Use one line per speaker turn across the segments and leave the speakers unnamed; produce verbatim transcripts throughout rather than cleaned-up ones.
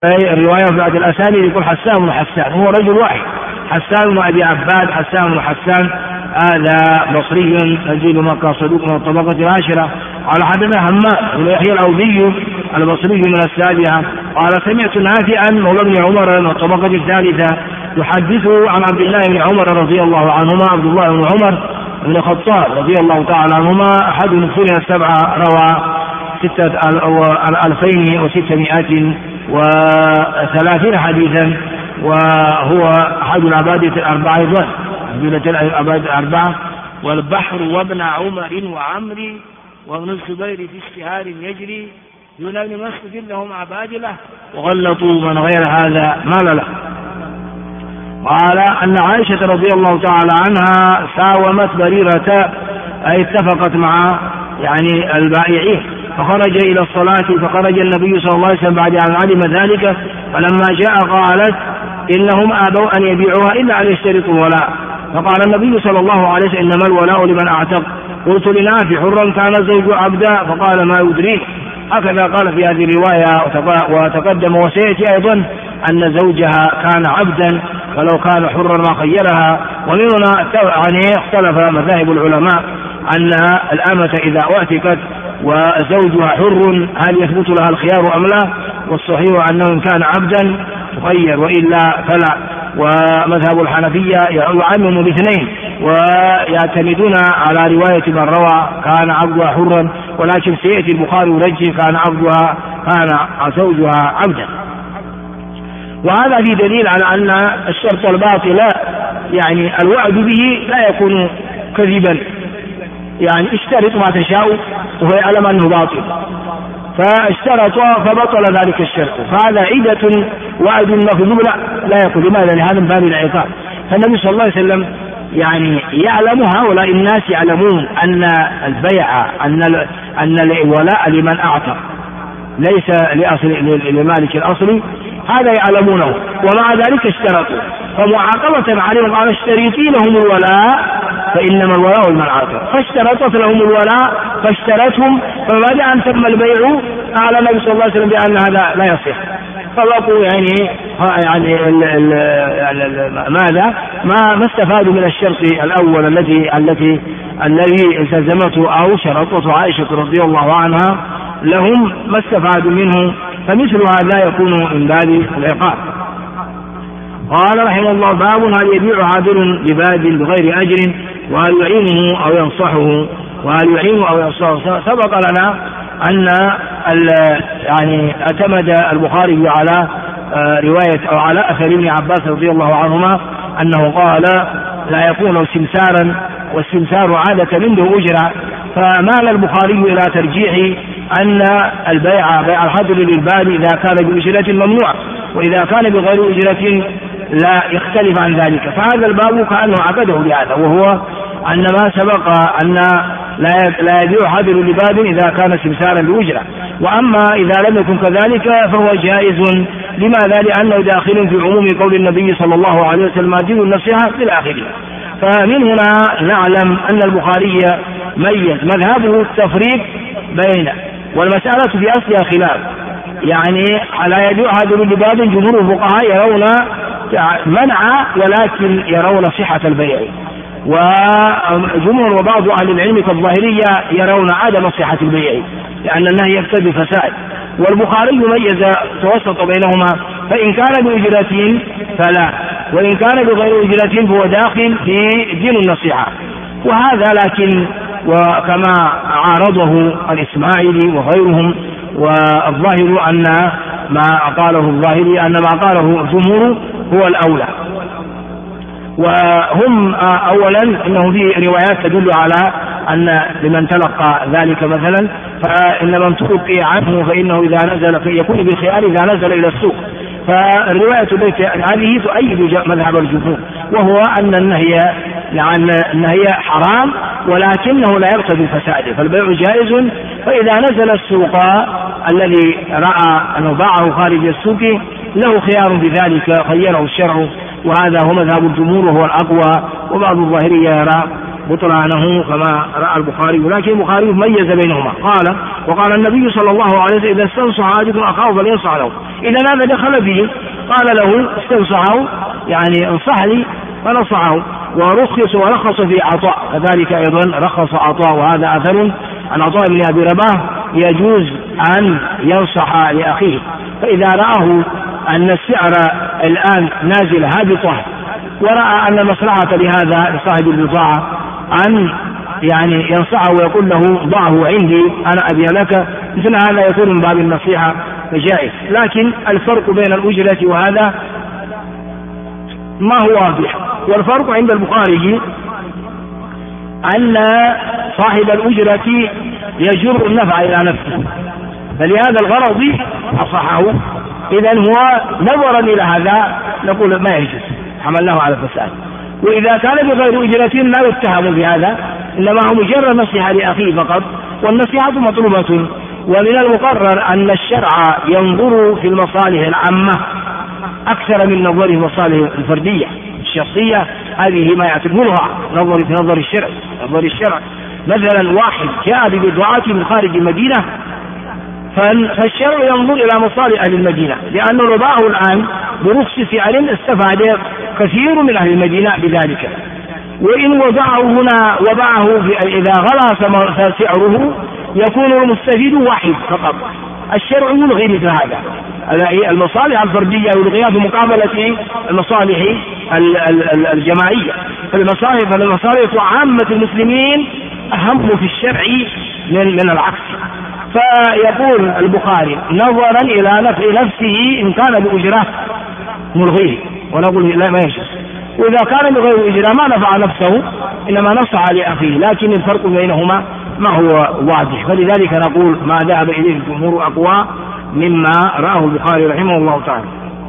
الرواية بعد الأسانيد يقول حسان بن حسان، هو رجل واحد، حسان بن أبي عباد حسان بن حسان، هذا بصري نزيل مكة صدوق من الطبقة العاشرة. قال حدثنا همام بن يحيى الأودي البصري من السابعة قال سمعت نافعا مولى بن عمر من الطبقة الثالثة يحدث عن عبد الله بن عمر رضي الله عنهما، عبد الله بن عمر بن الخطاب رضي الله تعالى عنهما أحد المكثرين السبعة، روى ستة ألفين وستمائة وثلاثين حديثا، وهو أحد العبادة الأربعة أيضا، العبادة الأربعة. والبحر وابن عمر وعمري وابن الزبير في اشتهار يجري دون ابن مسعود لهم عبادلة وغلطوا من غير هذا مال له. قال أن عائشة رضي الله تعالى عنها ساومت بريرة، أي اتفقت مع يعني البائعين، فخرج إلى الصلاة، فخرج النبي صلى الله عليه وسلم بعد أن علم ذلك، فلما جاء قالت إنهم آبوا أن يبيعوها إلا أن يشترطوا الولاء، فقال النبي صلى الله عليه وسلم إنما الولاء لمن أعتق. قلت لنافع حرا كان زوج عبدا، فقال ما يدرين. هكذا قال في هذه الرواية، وتقدم وسيأتي أيضا أن زوجها كان عبدا ولو كان حرا ما خيرها. ومن هنا يعني اختلف مذاهب العلماء أن الأمة إذا أعتقت وزوجها حر هل يثبت لها الخيار أم لا؟ والصحيح أنه إن كان عبدا تخير وإلا فلا. ومذهب الحنفية يعمم باثنين ويعتمدون على رواية من روى كان عبدها حرا، ولكن سيأتي البخاري يرجح كان عبدها كان زوجها عبدا. وهذا في دليل على أن الشرط الباطل يعني الوعد به لا يكون كذبا، يعني اشترط ما تشاء وهو يعلم أنه باطل، فاشترط فبطل ذلك الشرط، فهذا عدة وعد مكذوب لا لا يكون. لماذا؟ لهذا من باب العقاب. فالنبي صلى الله عليه وسلم يعني يعلم، هؤلاء الناس يعلمون أن البيع أن أن الولاء لمن أعتق ليس لأصل لمالك الأصلي، هذا يعلمونه، ومع ذلك اشترطوا، فمعاقبة عليهم قال اشتريتي لهم الولاء فإنما الولاء لمن أعتق، فاشترطت لهم الولاء فاشترتهم، فبعد أن تم البيع أعلن النبي صلى الله عليه وسلم بأن هذا لا يصح، فبقوا يعني يعني ال ال ال ماذا ما ما استفادوا من الشرط الأول الذي التي الذي التزمته أو شرطته عائشة رضي الله عنها لهم، ما استفادوا منه، فمثل هذا يكون من باب العقاب. قال رحمه الله باب هل يبيع عابر لباد بغير أجر وهل يعينه أو ينصحه وهل يعينه أو ينصحه. سبق لنا أن يعني اعتمد البخاري على رواية أو على أثر ابن عباس رضي الله عنهما أنه قال لا يكون سمسارا، والسمسار عادة منه أجرة، فمال البخاري إلى ترجيح أن البيع بيع الحضر للباد إذا كان بأجرة ممنوع، وإذا كان بغير أجرة لا يختلف عن ذلك. فهذا الباب كأنه عقده بهذا، وهو أن ما سبق أن لا يبيع حضر لباد إذا كان سمسارا بأجرة، وأما إذا لم يكن كذلك فهو جائز. لماذا؟ لأنه داخل في عموم قول النبي صلى الله عليه وسلم دين النصيحة في الآخرين. فمن هنا نعلم أن البخاري ميز مذهبه التفريق بين، والمسألة في أصلها خلاف، يعني على يبيع حضر لباد جمهور الفقهاء يرون منع ولكن يرون صحة البيع، وجمهور وبعض أهل العلم كالظاهرية يرون عدم صحة البيع لأن النهي يقتضي الفساد. والبخاري ميز توسط بينهما، فإن كان بأجرة فلا، وإن كان بغير أجرة فهو داخل في دين النصيحة. وهذا لكن وكما عارضه الإسماعيلي وغيرهم، والظاهر أن ما قاله الظاهري أن ما قاله الجمهور هو الأولى. وهم أولا إنه في روايات تدل على أن لمن تلقى ذلك مثلا فإن من تلقي عنه فإنه إذا نزل يكون بالخيار إذا نزل إلى السوق. فالرواية هذه تؤيد مذهب الجمهور، وهو أن النهي لأن النهي حرام ولكنه لا يقتضي الفساد، فالبيع جائز. فإذا نزل السوق الذي رأى أنه باعه خارج السوق له خيار بذلك خيره الشرع، وهذا هو مذهب الجمهور وهو الأقوى. وبعض الظاهرية يرى بطلانه كما رأى البخاري، ولكن البخاري ميز بينهما. قال: وقال النبي صلى الله عليه وسلم: إذا استنصح أحدكم أخاه فلينصح له. إذا هذا دخل فيه، قال له استنصحه يعني انصحني فنصحه. ورخص ورخص في عطاء، كذلك أيضا رخص عطاء، وهذا أثر عن عطاء بن أبي رباح يجوز أن ينصح لأخيه، فإذا رآه أن السعر الآن نازل هابطة ورأى أن المصلحة لهذا لصاحب البضاعة أن يعني ينصحه ويقول له ضعه عندي أنا أبيع لك، مثل هذا يكون من باب النصيحة فجائز. لكن الفرق بين الأجرة وهذا ما هو واضح، والفرق عند البخاري أن صاحب الأجرة يجر النفع إلى نفسه، فلهذا الغرض أصحه. إذن هو نظرا إلى هذا نقول ما يجوز، حملناه على الفساد. وإذا كان بغير أجرة لا يتهم بهذا، إنما هو مجرد نصيحة لأخيه فقط، والنصيحة مطلوبة. ومن المقرر أن الشرع ينظر في المصالح العامة أكثر من نظره في المصالح الفردية الشخصية. هذه ما يعتبرها نظر في نظر الشرع نظر الشرع مثلا واحد جاء ببضاعته من خارج المدينة، فالشرع ينظر إلى مصالح أهل المدينة، لأنه لو باعه الآن برخص سعر استفاد كثير من أهل المدينة بذلك. وإن وضعه هنا وباعه إذا غلى سعره يكون المستفيد واحد فقط. الشرع يلغي مثل هذا، المصالح الفردية يلغيها في مقابلة المصالح الجماعية. فالمصالح فالمصالح عامة المسلمين أهم في الشرع من من العكس. فيقول البخاري نظرا إلى نفع نفسه إن كان بأجرة ملغيه، ونقول لا ما يجوز. وإذا كان بغير أجرة ما نفع نفسه إنما نصح لأخيه، لكن الفرق بينهما ما هو واضح. فلذلك نقول ما ذهب إليه الجمهور أقوى مما رآه البخاري رحمه الله تعالى.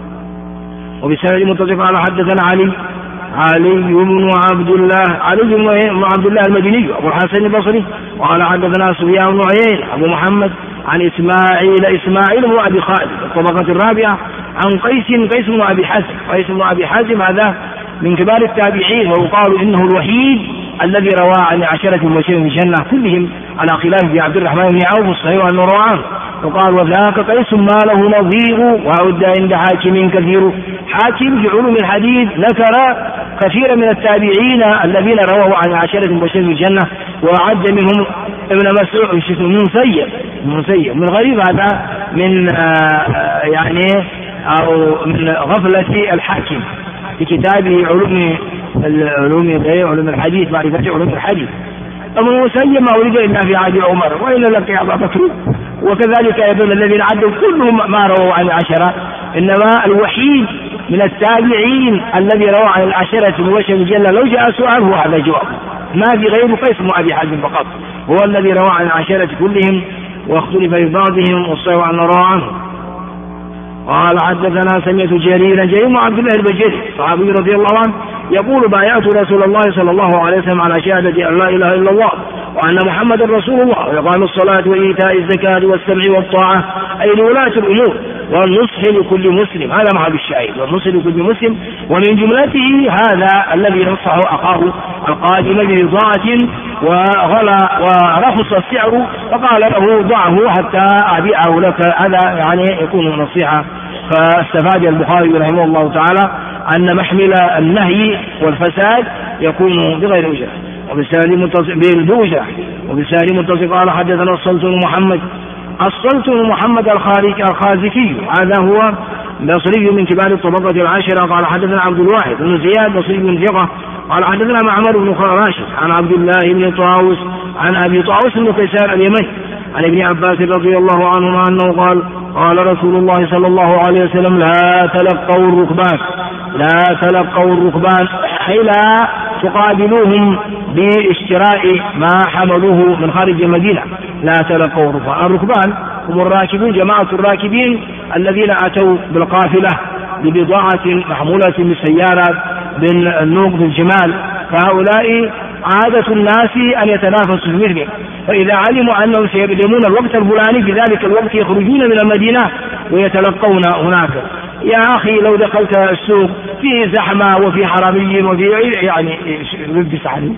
وبسند متصل قال: حدثنا علي علي بن عبد الله علي بن عبد الله المديني أبو الحسن البصري قال: حدثنا سفيان بن عيينة أبو محمد عن إسماعيل إسماعيل بن أبي خالد الطبقة الرابعة عن قيس قيس بن أبي حازم قيس بن أبي حازم هذا من كبار التابعين، ويقال إنه الوحيد الذي روى عن عشرة مبشرين بالجنة كلهم على خلاف في عبد الرحمن بن عوف الصحيح أنه روى عنه. وقال: وذاك قيس ما له نظير وعد عند حاكم كثير. حاكم في علوم الحديث ذكر كثير من التابعين الذين رووا عن عشرة مبشرين بالجنة، وعد منهم ابن مسعود المسيب المسيب من غريب هذا من يعني أو من غفلة الحاكم في كتابه علوم العلوم علوم الحديث معرفة علوم الحديث. ابن المسيب ما ولد إلا في عهد عمر وإلا لك يا أبا بكر. وكذلك أيضا الذين عدوا كلهم ما رووا عن العشرة، إنما الوحيد من التابعين الذي روى عن العشرة المبشرين بالجنة لو جاء سؤال هو هذا الجواب، ما في غير قيس بن أبي حازم فقط هو الذي روى عن العشرة كلهم، واختلف في بعضهم والصحيح أن روى عنه. قال: حدثنا سمعت جريرا جرير بن عبد الله البجلي صحابي رضي الله عنه يقول: بايعت رسول الله صلى الله عليه وسلم على شهادة أن لا إله إلا الله وأن محمد رسول الله وإقام الصلاة وإيتاء الزكاة والسمع والطاعة أي لولاة الأمور والنصح لكل مسلم. هذا محل الشاهد، والنصح لكل مسلم. ومن جملته هذا الذي نصحه أخاه القادم ببضاعة وغلى ورخص السعر فقال له ضعه حتى أبيعه لك، هذا يعني يكون نصيحة. فاستفاد البخاري رحمه الله تعالى أن محمل النهي والفساد يكون بغير أجرة وبالسالي متصل بالبوجة. وبالسالي متصل قال: حدثنا الصلت بن محمد الصلت بن محمد الخازكي هذا هو بصري من كبار الطبقة العاشرة قال: حدثنا عبد الواحد بن زياد بصري بن ثقة قال: حدثنا معمر بن راشد عن عبد الله بن طاووس عن أبي طاووس بن كيسان اليمني عن ابن عباس رضي الله عنهما أنه قال: قال رسول الله صلى الله عليه وسلم: لا تلقوا الركبان لا تلقوا الركبان أي لا تقابلوهم باشتراء ما حملوه من خارج المدينة. لا تلقوا الركبان. الركبان هم الراكبون، جماعة الراكبين الذين أتوا بالقافلة ببضاعة محمولة بالسيارات بالنوق بالجمال، فهؤلاء عادة الناس أن يتنافسوا في مثله، فإذا علموا أنهم سيقدمون الوقت الفلاني في ذلك الوقت يخرجون من المدينة ويتلقون هناك. يا أخي لو دخلت السوق فيه زحمة وفي حرامي وفي يعني لبس عليه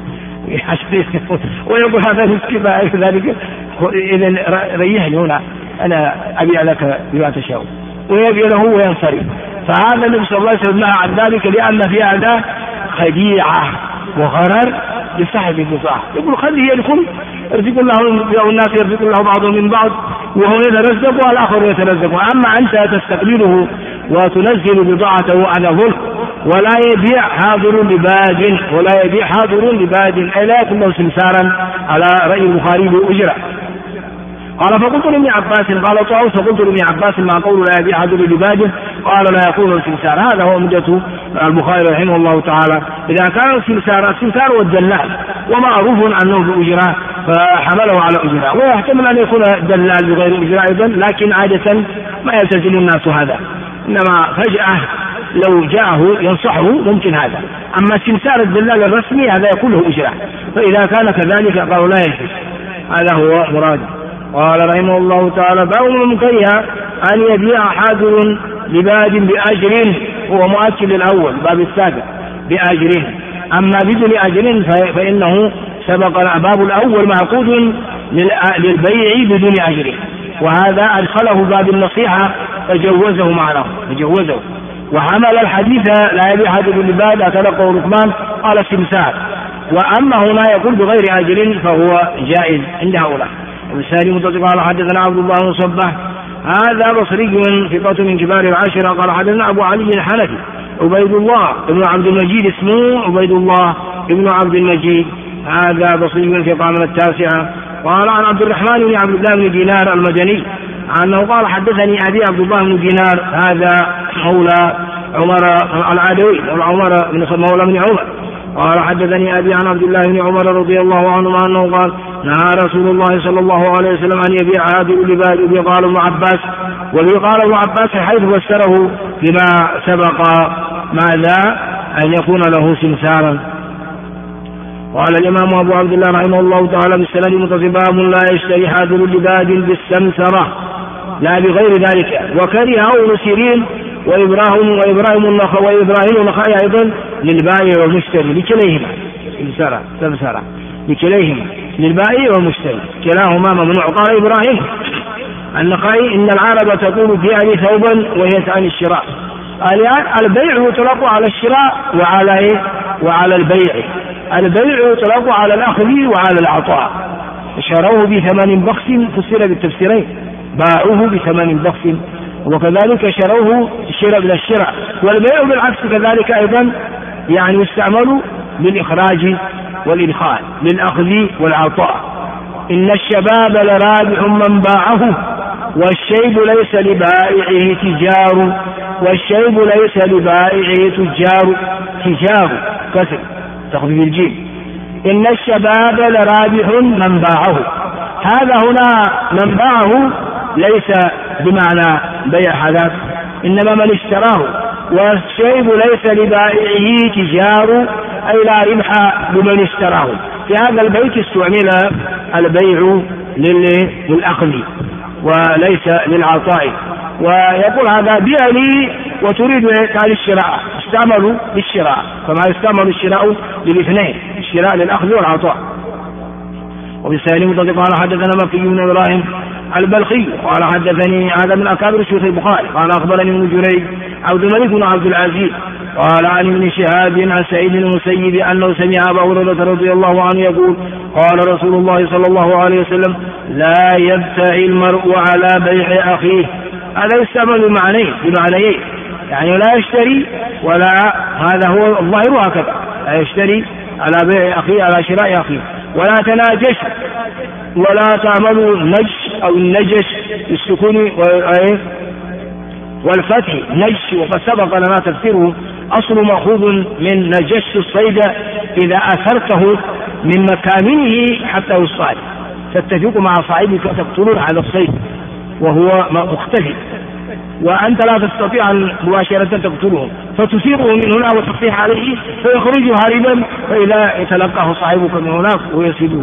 ويقول هذا مسكين كذلك، إذن ريحني هنا أنا أبيع لك بما تشاء، ويبيع له وينصرف. فهذا النبي صلى الله عليه وسلم نهى عن ذلك لأن في هذا خديعة وغرر لصاحب البضاعة. يقول خليه يدخل يرزق الله الناس، يرزق الله بعضهم من بعض، وهو يترزق والآخر يترزق. أما أنت تستقبله وتنزل بضاعته على ظلم، ولا يبيع حاضر لباد، ولا يبيع حاضر لباد، أي لا يكون له سمسارا على رأي البخاري بأجرة. قال فقلت لابن عباس، قال طاووس فقلت لابن عباس ما قول لا يبيع حاضر لباد؟ قال لا يكون السمسار. هذا هو مدة البخاري رحمه الله تعالى. إذا كان السمسار، السمسار والدلال ومعروف أنه بأجرة فحمله على أجرة، ويحتمل أن يكون دلال بغير أجرة أيضا، لكن عادة ما يلتزم الناس هذا، إنما فجأة لو جاءه ينصحه ممكن هذا. أما سمسار الدلال الرسمي هذا يكون له أجرة، فإذا كان كذلك قالوا لا يجوز. هذا هو مراد. قال رحمه الله تعالى باب من كره أن يبيع حاضر لباد بأجر، هو مؤكد الأول باب السابع بأجر، أما بدون أجر فإنه سبق. باب الأول معقود للبيع بدون أجر، وهذا أدخله باب النصيحة فجوزه معناه فجوزه وحمل الحديث لا يبيع حاضر لباد أتلقه ركمان قال سمسار. وأما هنا يقول بغير أجر فهو جائز عند هؤلاء. وبالسالي متصل قال حدثنا عبد الله بن صباح هذا بصري ثقة من كبار العشرة قال حدثنا أبو علي الحنفي عبيد الله ابن عبد المجيد، اسمه عبيد الله ابن عبد المجيد، هذا بصري ثقة من التاسعة. قال عن عبد الرحمن بن عبد الله بن دينار المدني عنه قال حدثني أبي عبد الله بن دينار، هذا مولى عمر العدوي عمر بن مولى بن عمر. قال حدثني أبي عن عبد الله بن عمر رضي الله عنهما أنه قال نهى رسول الله صلى الله عليه وسلم أن يبيع عادل لباد. وبه قال ابن عباس، وبه قال ابن عباس حيث فسره فيما سبق ماذا أن يكون له سمسارا. قال الإمام أبو عبد الله رحمه الله تعالى بالسند متصل باب لا يشتري حاضر لباد بالسمسرة لا بغير ذلك. وكرهه ابن سيرين وإبراهيم وإبراهيم النخعي وإبراهيم النخعي أيضا للبائع والمشتري لكليهما سمسرة سمسرة لكليهما للبائع والمشتري كلاهما ممنوع. قال إبراهيم النخعي إن العرب تقول بيع لي ثوبا وهي تعني الشراء. البيع يطلق على الشراء وعلى إيه؟ وعلى البيع. البيع يطلق على الأخذ وعلى العطاء. شروه بثمن بخس فسر بالتفسيرين، باعوه بثمن بخس، وكذلك شروه الشراء من الشراء. والبيع بالعكس كذلك أيضا يعني يستعمل للإخراج والإدخال للأخذ والعطاء. إن الشباب لرابح من باعه والشيب ليس لبائعه تجار والشيب ليس لبائعه تجار تجار كسر تخفيف الجيم. إن الشباب لرابح من باعه، هذا هنا من باعه ليس بمعنى بيع حدث، إنما من اشتراه. والشيب ليس لبائعه تجار أي لا ربح لمن اشتراه. في هذا البيت استعمل البيع للأخذ وليس للعطاء. ويقول هذا بيع لي وتريد على الشراء، استعملوا للشراء كما يستعمل الشراء للاثنين، الشراء للأخذ والعطاء. وبالسالم متصل قال حدثنا مكي بن إبراهيم البلخي قال حدثني هذا من أكابر شيوخ البخاري قال أخبرني ابن جريج عبد الملك بن عبد العزيز قال عن ابن شهاب عن سعيد بن المسيب أنه سمع أبا هريرة رضي الله عنه يقول قال رسول الله صلى الله عليه وسلم لا يبتع المرء على بيع أخيه. هذا يستعمل بمعنيين بمعنيين يعني لا يشتري ولا، هذا هو الظاهر هكذا، لا يشتري على بيع أخيه على شراء أخيه. ولا تناجش ولا تعملوا نجش أو النجش بالسكون والفتح نجش، وقد سبق لنا تفسيره. أصل مأخوذ من نجش الصيد إذا أثرته من مكامنه حتى يصطاد، تتفق مع صاحبك تقتلون على الصيد وهو مختفي، وأنت لا تستطيع مباشرة تقتله فتثيره من هنا وتصيح عليه فيخرج هاربا، فإذا يتلقاه صاحبك من هناك ويصيده.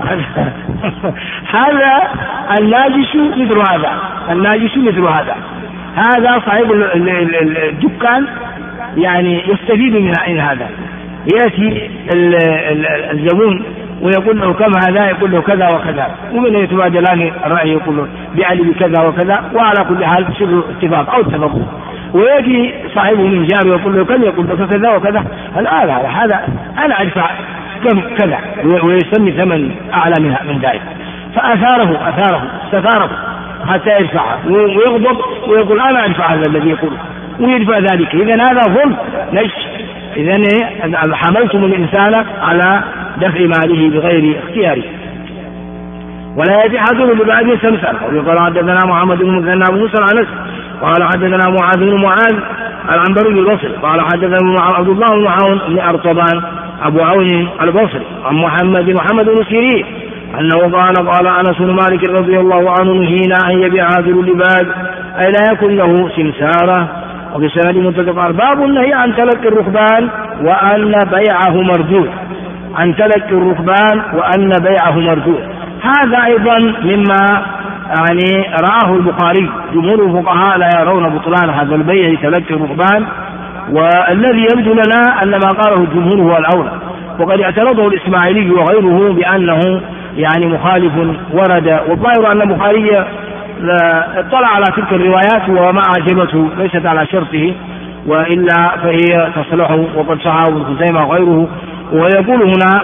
هذا الناجش مثل هذا الناجش مثل هذا هذا صاحب الدكان يعني يستفيد من هذا، يأتي الزبون ويقول له كم هذا، يقول له كذا وكذا، ومن يتبادلان الرأي يقول له بعني بكذا وكذا، وعلى كل حال تصير اتفاق أو اتفاق. ويجي صاحبه من جاره ويقول له كم، يقول له كذا وكذا، الآن هذا هذا أنا أدفع كم كذا، ويسمي ثمن أعلى منها من ذلك، فأثاره أثاره استثاره حتى يدفعها، ويغضب ويقول أنا أدفع هذا الذي يقول، ويدفع ذلك. إذن هذا ظلم نجس. إذن حملتم الإنسان على دفع ماله بغير اختياره. ولا يتحدث ببعض سمسر. وقال حدثنا محمد بن مثنى أبو موسى العنس قال حدثنا معاذ بن معاذ العنبري البصري قال حدثنا عبد الله بن عون بن أرطبان أبو عون البصري عن محمد محمد بن سيرين أنه قال قال أنس بن مالك رضي الله عنه نهينا أن يبيع عاذل اللباد أي لا يكن له سمسارة. وفي سند متفق باب النهي عن تلقي الركبان وأن بيعه مردود، عن تلقي الركبان وأن بيعه مردود. هذا أيضا مما يعني رآه البخاري. جمهور الفقهاء لا يرون بطلان هذا البيع تلقي الركبان، والذي يبدو لنا أن ما قاله الجمهور هو الأولى، وقد اعترضه الإسماعيلي وغيره بأنه يعني مخالف ورد، والظاهر أن البخاري اطلع على تلك الروايات وما أعجبته ليست على شرطه، وإلا فهي تصلحه، وقد صححه ابن خزيمة وغيره. ويقول هنا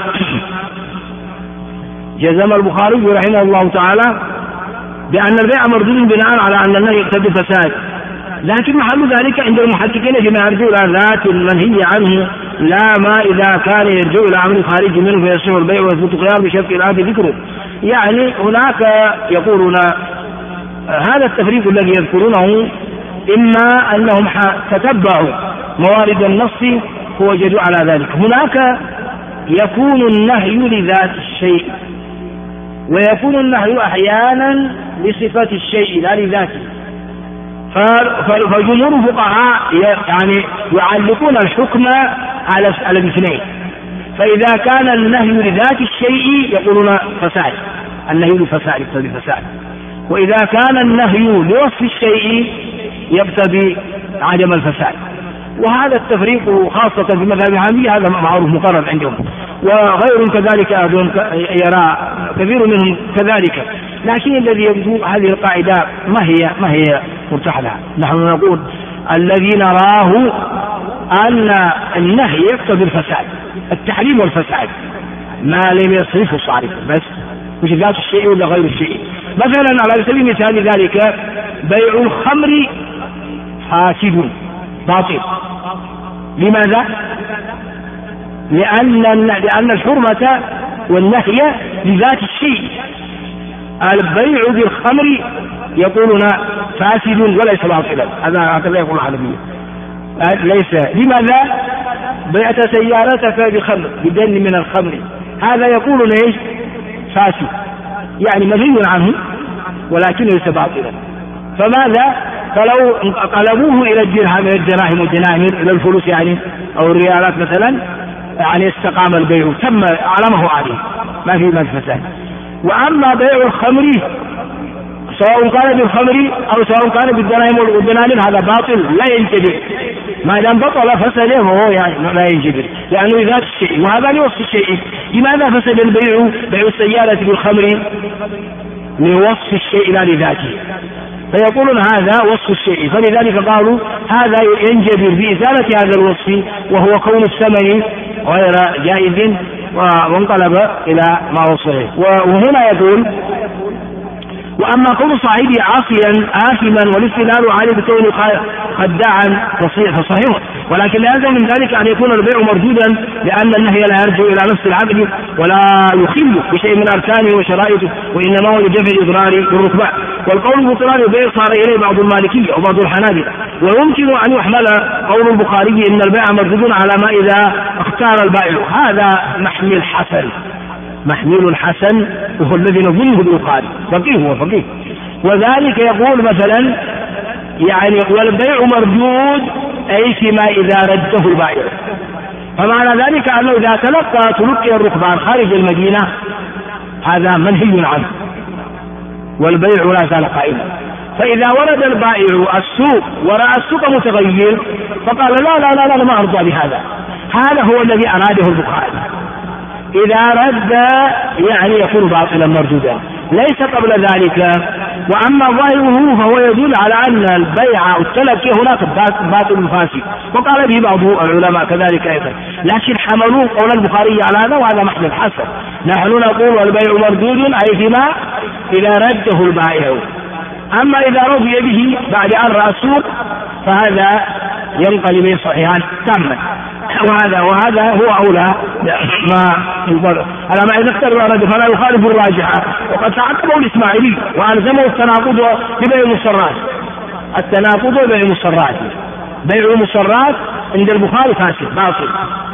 جزم البخاري رحمه الله تعالى بأن البيع مردود بناء على أن النهي يقتضي الفساد، لكن محل ذلك عند المحققين فيما يرجع إلى ذات المنهي عنه، لا ما إذا كان يرجع إلى أمر خارج منه فيصح البيع ويثبت الخيار بشرط الآتي ذكره. يعني هناك يقولون هذا التفريق الذي يذكرونه إما أنهم تتبعوا موارد النص فوجدوا على ذلك. هناك يكون النهي لذات الشيء، ويكون النهي أحيانا لصفة الشيء لا لذاته. فجمهور الفقهاء يعني يعلقون الحكم على على الاثنين. فإذا كان النهي لذات الشيء يقولون فساد، النهي لفساد يقتضي فساد، وإذا كان النهي لوصف الشيء يقتضي عدم الفساد. وهذا التفريق خاصة في مذهب الحنفية هذا معروف مقرر عندهم، وغيرهم كذلك يرى كثير منهم كذلك. لكن الذي يبدو هذه القاعدة ما هي ما هي مرتاح لها. نحن نقول الذي نراه أن النهي يقتضي الفساد، التحريم والفساد ما لم يصرفه صارف، بس مش ذات الشيء ولا غير الشيء. مثلا على سبيل المثال ذلك بيع الخمر فاسد باطل. لماذا؟ لأن لأن الحرمة والنهي لذات الشيء. البيع بالخمر يقولون فاسد وليس باطلا، هذا هكذا يقول الحنفية ليس. لماذا؟ بعت سيارتك بخمر بدن من الخمر، هذا يقولون ايش؟ فاسد، يعني منهي عنه ولكن ليس باطلا. فماذا؟ فلو قلبوه إلى الدرهم إلى الدراهم والدنانير إلى الفلوس يعني أو الريالات مثلا، يعني استقام البيع تم على ما هو عليه، ما في ما فساد. وأما بيع الخمر سواء كان بالخمر أو سواء كان بالدراهم والدنانير هذا باطل لا ينجبر، ما دام بطل فسد فهو يعني لا ينجبر، لأنه ذات الشيء وهذا لوصف الشيء. لماذا فسد البيع بيع السيارة بالخمر؟ لوصف الشيء لا لذاته، فيقولون هذا وصف الشيء، فلذلك قالوا هذا ينجبر بإزالة هذا الوصف وهو كون الثمن غير جائز وانقلب إلى ما وصفه. وهنا يقول وأما كون صاحبه عاصيا آثما والاستدلال عليه بكونه خداعا فصحيح، ولكن لا يلزم من ذلك أن يكون البيع مردودا، لأن النهي لا يرجع إلى نفس العقد ولا يخل بشيء من أركانه وشرائطه، وإنما هو لدفع الإضرار بالركبان. والقول بطلان البيع صار إليه بعض المالكية وبعض الحنابلة. ويمكن أن يحمل قول البخاري إن البيع مردود على ما إذا اختار البائع، هذا محمل حسن، محمول حسن وهو الذي نظنه البخاري فقيه هو فقيه. وذلك يقول مثلا يعني والبيع مردود أي فيما إذا رده البائع، فمعنى ذلك أنه إذا تلقى تلقي الركبان خارج المدينة هذا منهي عنه والبيع لا زال قائما. فإذا ورد البائع السوق ورأى السوق متغير فقال لا لا لا لا ما أرضى بهذا، هذا هو الذي أراده البخاري. إذا رد يعني يكون باطلا مردودا، ليس قبل ذلك. وأما ظاهره فهو يدل على أن البيع والتلقي هناك باطل فاسد، وقال به بعض العلماء كذلك أيضا، لكن حملوا قول البخاري على هذا، وهذا محل الحسن. نحن نقول والبيع مردود أي فيما إذا رده البائع. أما إذا رضي به بعد أن رأى السوق فهذا ينقلب صحيحا تاما، وهذا وهذا هو أولى ما يقول على ما إذا اختار الرد فلا يخالف الراجحة. وقد تعقبه الإسماعيلي وألزمه التناقض ببيع المصرات. التناقض ببيع المصرات، بيع المصرات عند البخاري فاسد باطل،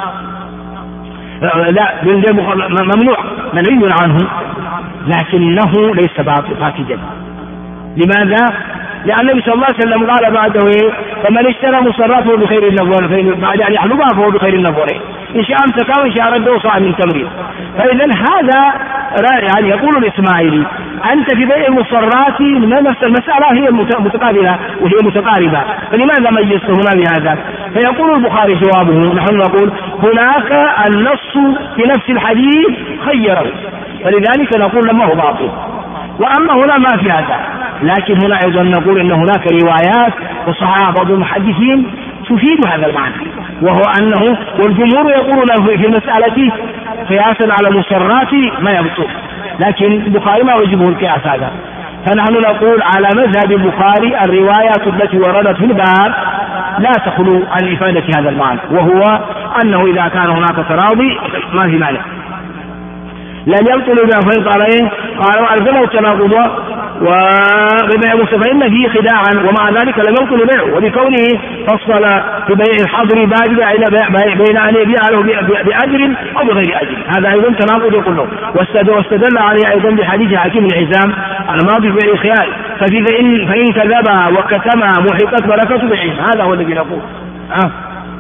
لا ممنوع منهي عنه، لكنه ليس باطل فاسدا. لماذا؟ لأن النبي صلى الله عليه وسلم قال بعده فمن اشترى مصراته بخير النظر بعد أن يحلبها فهو بخير النظرين، إن شاء امسكه وإن شاء رده صاع من تمرين. فإذا هذا يعني يقول الإسماعيلي أنت في بيع المصرات نفس المسألة هي متقابلة وهي متقاربة، فلماذا ميزت هنا بهذا؟ فيقول البخاري جوابه نحن نقول هناك النص في نفس الحديث خيره، فلذلك نقول لما هو باطل. وأما هنا ما في هذا، لكن هنا أيضا نقول أن هناك روايات وصححها بعض المحدثين تفيد هذا المعنى، وهو أنه والجمهور يقولون في المسألة قياسا على المصرات ما يبطل، لكن البخاري ما يجبه القياس هذا. فنحن نقول على مذهب البخاري الروايات التي وردت في الباب لا تخلو عن إفادة هذا المعنى، وهو أنه إذا كان هناك تراضي ما في معنى لم يبطل بما فإن قال ايه قال وألزمه التناقض وببيع مستفين فيه خداعا، ومع ذلك لم يبطل بيعه، وبكونه فصل في بيع الحضر باب بين أن يبيع له بأجر أو بغير أجر، هذا أيضا تناقض يقول له. واستدل عليه أيضا بحديث حكيم بن حزام الماضي في بيع الخيار فإن, فإن كذب وكتم محقت بركة بيعه، هذا هو الذي نقول. أه.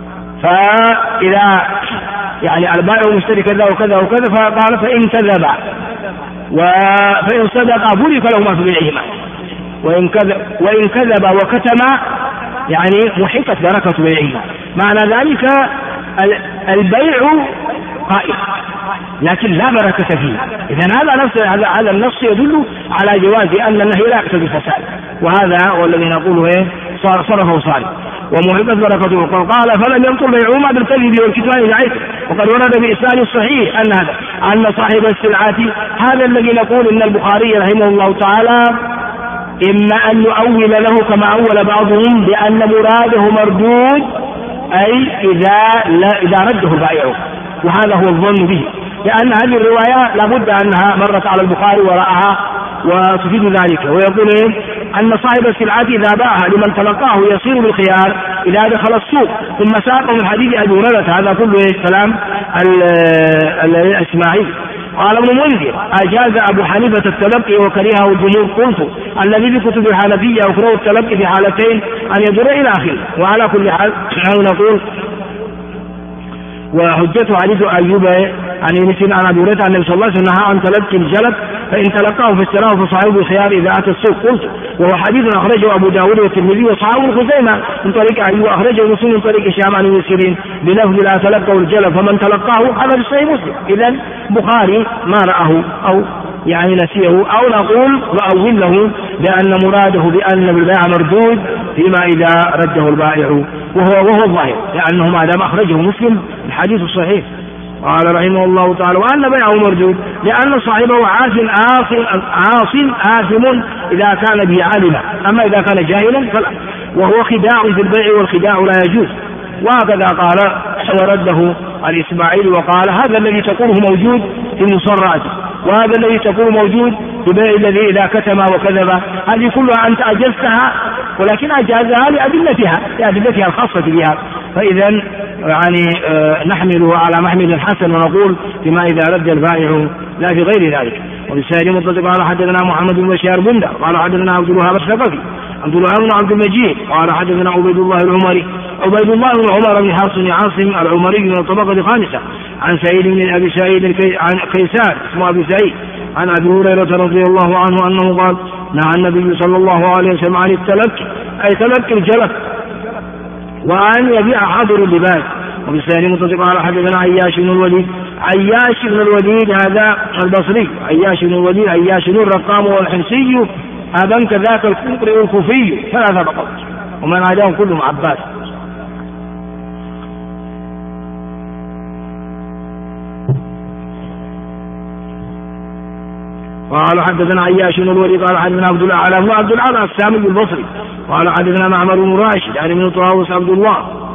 فإذا يعني البائع والمشتري كذا وكذا وكذا فقال فإن كذب وفإن صدق بورك لهما في بيعهما، وإن كذب وإن كذب وكتم يعني محقت بركة بيعهما. معنى ذلك البيع قائم لكن لا بركة فيه. إذن هذا نفس هذا النص يدل على جواز أن النهي لا يقتضي الفساد، وهذا هو الذي نقوله إيه صار صرفه صالح ومحقت بركته. قال فلم يبطل بيعهما بالكذب والكتمان العيب. وقد ورد بإسناد الصحيح أن هذا أن صاحب السلعة هذا الذي نقول إن البخاري رحمه الله تعالى إما أن يؤول له كما أول بعضهم بأن مراده مردود أي إذا لا إذا رده البائع، وهذا هو الظن به، لأن هذه الرواية لابد أنها مرت على البخاري ورأها وتفيد ذلك. ويقول أن صاحب السلعة إذا باعها لمن تلقاه يصير بالخيار إذا دخل السوق. ثم ساق من حديث أبي هريرة هذا كله كلام الإسماعيلي. قال ابن منذر أجاز أبو حنيفة التلقي وكرهه الجمهور. قلت الذي في كتب الحنفية يكره التلقي في حالتين أن يضر إلى آخره. وعلى كل حال نحن نقول وحجته حديث أيوب عن مثل عن أبي هريرة أن النبي صلى الله عليه وسلم نهى عن تلقي الجلب فإن تلقاه في السراء فصاحبه الخيار إذا أتى السوق. قلت وهو حديث أخرجه أبو داود والترمذي وصحابه الخزيمة من طريق أيوب أخرجه مسلم من طريق هشام عن ابن سيرين بلفظ لا تلقوا الجلب فمن تلقاه هذا في صحيح مسلم. إذن بخاري ما رأه أو يعني نسيه أو نقول وأول له بأن مراده بأن البيع مردود فيما إذا رده البائع، وهو وهو الظاهر لأنه ما دام أخرجه مسلم الحديث الصحيح. قال رحمه الله تعالى وأن بيعه مردود لأن صاحبه عاص عاص آثم إذا كان به عالما، أما إذا كان جاهلا فلا، وهو خداع في البيع والخداع لا يجوز. وهكذا قال ورده الإسماعيلي وقال هذا الذي تقوله موجود في المصرات، وهذا الذي تقوله موجود في بيع الذي إذا كتم وكذب، هذه كلها أنت أجزتها ولكن أجازها لأدلتها لأدلتها الخاصة بها. فإذا يعني نحمله على محمل الحسن ونقول فيما إذا رد البائع لا في غير ذلك. وبسائر مطلق قال حدثنا محمد بن بشار بندر قال حدثنا عبد الوهاب الثقفي عبد الوهاب بن عبد المجيد قال حدثنا عبيد الله العمري عبيد الله بن عمر بن حفص بن عاصم العمري من الطبقة الخامسة عن سعيد بن أبي سعيد عن كيسان اسمه أبي سعيد عن أبي هريرة رضي الله عنه أنه قال نهى النبي صلى الله عليه وسلم عن التلك أي تلك الجلب وأن يبيع حاضر اللباس وبالسند متصل قال حدثنا عياش بن الوليد. عياش بن الوليد هذا البصري، عياش بن الوليد عياش بن الرقام والحمصي، هذا كذاك الكوفي الكوفي ثلاثة فقط، ومن عداهم كلهم عباس. قال حدثنا عياش بن الوليد قال حدثنا عبد الأعلى بن عبد الأعلى السامي البصري قال حدثنا معمر بن راشد يعني من طاووس عبد الله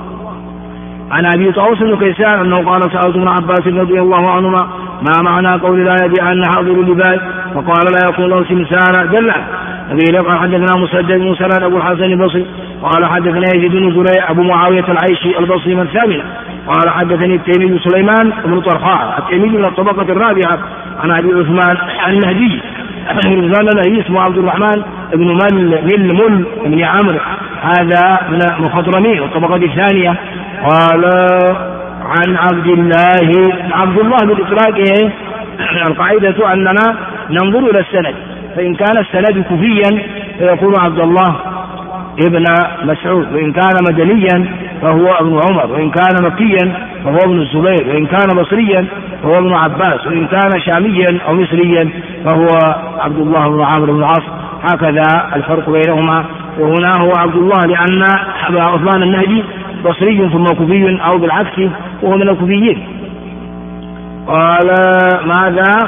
عن أبي طاووس بن كيسان أنه قال سألت ابن عباس رضي الله عنهما ما معنى قول لا يبيع أن حاضر اللباس، فقال لا يكون له سمسارا جلا. أبي قال حدثنا مسدد بن سلال أبو الحسن البصري قال حدثنا يزيد بن زريع أبو معاوية العيشي البصري من ثامنة قال حدثني التيمي سليمان بن طرخان التيمي من الطبقة الرابعة عن أبي عثمان النهدي عثمان النهدي اسمه عبد الرحمن بن مل مل بن عمرو هذا من مخضرمين الطبقة الثانية. قال عن عبد الله عبد الله بالإطلاق القاعدة أننا ننظر إلى السند، فإن كان السند كوفيا فيكون عبد الله ابن مسعود، وإن كان مدنيا فهو ابن عمر، وإن كان مكيا فهو ابن الزبير، وإن كان بصريا فهو ابن عباس، وإن كان شاميا أو مصريا فهو عبد الله بن عمرو بن العاص. هكذا الفرق بينهما. وهنا هو عبد الله لأن أبا عثمان النهدي بصري ثم كوفي أو بالعكس وهو من الكوفيين. قال ماذا؟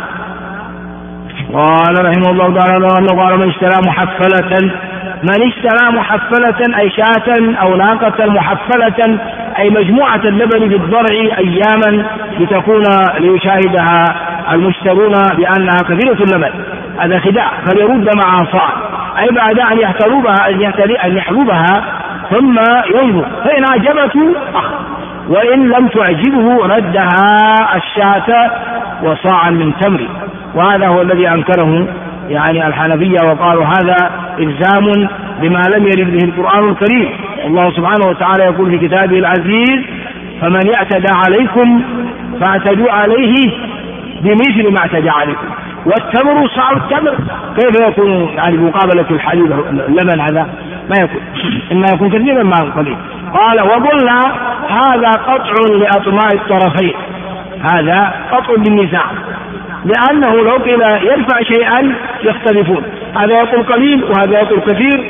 قال رحمه الله تعالى أنه قال من اشترى محفلة من اشترى محفلة أي شاة أو ناقة محفلة أي مجموعة اللبن بالضرع أياما لتكون ليشاهدها المشترون بأنها كثيرة اللبن، هذا خداع، فليرد معها صاع أي بعد أن يحتلوبها أن يحلوبها ثم ينظر، فإن أعجبته أخذ وإن لم تعجبه ردها الشاة وصاعا من تمر. وهذا هو الذي أنكره يعني الحنفية وقالوا هذا إلزام بما لم يرد به القرآن الكريم. الله سبحانه وتعالى يقول في كتابه العزيز فمن يعتدى عليكم فاعتدوا عليه بمثل ما اعتدى عليكم، والتمر صاع التمر كيف يكون يعني مقابلة الحليب اللبن؟ هذا ما يكون، إما يكون كثيرا ما قليل. قال وقلنا هذا قطع لأطماع الطرفين، هذا قطع بالنزاع، لأنه لو قيل يرفع شيئا يختلفون، هذا يقول قليل وهذا يقول كثير،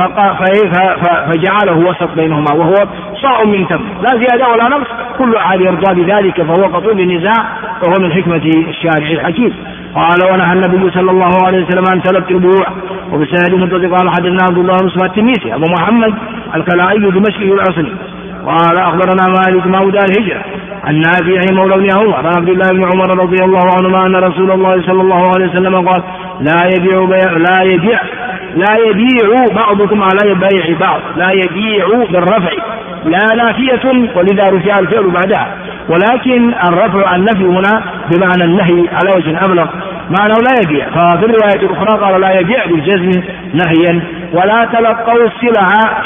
فجعله وسط بينهما وهو صاع من تمر لا زيادة ولا نقص، كل أحد يرضى بذلك فهو قطع بالنزاع وهو من حكمة الشارع الحكيم. قال ونهى النبي صلى الله عليه وسلم عن تلقي البيوع. وبسند متصل قال حدثنا عبد الله بن التميسي أبو محمد الكلاعي الدمشقي الأصلي قال أخبرنا مالك مولى دار الهجرة عن نافع مولى بن عمر عن عبد الله بن عمر رضي الله عنهما أن رسول الله صلى الله عليه وسلم قال لا يبيع لا يبيع لا يبيع بعضكم على بيع بعض، لا يبيع بالرفع لا نافية ولذا رفع الفعل بعدها، ولكن الرفع النفي هنا بمعنى النهي على وجه أبلغ، معنى لا يبيع. ففي الرواية الأخرى قال لا يبيع بالجزم نهيا. ولا تلقوا السلع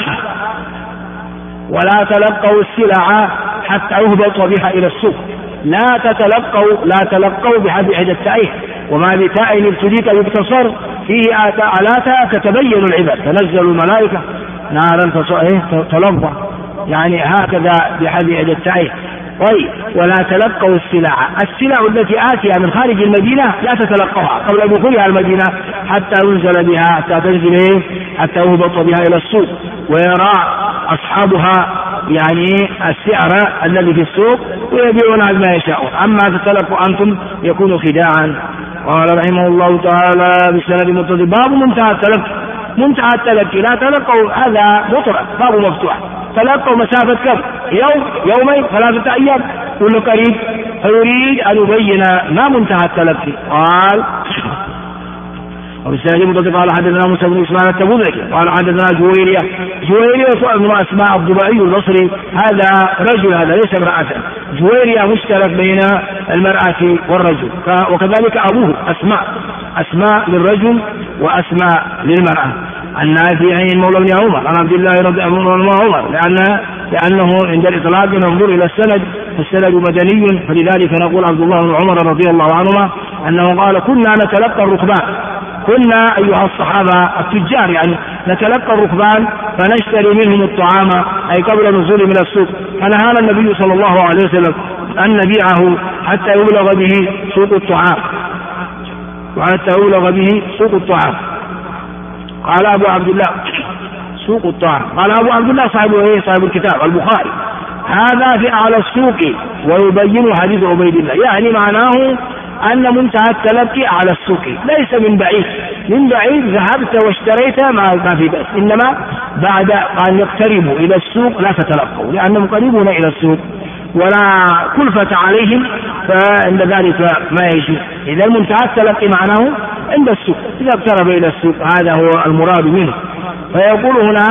ولا تلقوا السلع حتى يهبط بها إلى السوق، لا تتلقوا لا تلقوا بحد إحدى التائين، وما بتاء ابتديك يبتصر فيه آلاتا تتبين العباد تنزل الملائكة نارا تلظى، يعني هكذا بحد إحدى التائين. طيب ولا تلقوا السلع، السلع التي آتيها من خارج المدينة لا تتلقوها قبل دخولها المدينة حتى ينزل بها حتى تنزل حتى يهبط بها إلى السوق ويرى أصحابها يعني السعر الذي في السوق ويبيعونها بما يشاءون، أما تتلقوا أنتم يكون خداعا. قال رحمه الله تعالى بالسند المتصل باب منتهى التلقي. منتهى التلقي لا تلقوا هذا مطلق باب مفتوح، تلقوا مسافة كم؟ يوم يومين ثلاثة أيام كل قريب، فيريد أن يبين ما منتهى التلقي. قال وبالسند المتصل قال حدثنا موسى بن إسماعيل التبوذكي قال حدثنا جويرية جويرية ابن أسماء الضبعي البصري، هذا رجل هذا ليس امرأة، جويرية مشترك بين المرأة والرجل، وكذلك أبوه أسماء أسماء للرجل وأسماء للمرأة. عن نافع مولى بن عمر عن عبد الله رضي الله عنه لأن لأنه عند الإطلاق ننظر إلى السند فالسند مدني، فلذلك نقول عبد الله بن عمر رضي الله عنهما أنه قال كنا نتلقى الركبان كنا أيها الصحابة التجار يعني نتلقى الركبان فنشتري منهم الطعام أي قبل نزول من السوق، فنهانا النبي صلى الله عليه وسلم أن نبيعه حتى يبلغ به سوق الطعام، وحتى يبلغ به سوق الطعام. قال أبو عبد الله سوق الطعام، قال أبو عبد الله صاحب إيه صاحب الكتاب البخاري هذا في أعلى السوق، ويبين حديث عبيد الله يعني معناه أن منتهى التلقي على السوق ليس من بعيد، من بعيد ذهبت واشتريت ما في بأس، إنما بعد أن يقتربوا إلى السوق لا تتلقوا لأنهم قريبون إلى السوق ولا كلفة عليهم، فعند ذلك ما يجوز. إذا المنتهى التلقي معناه عند السوق، إذا اقترب إلى السوق هذا هو المراد منه. فيقول هنا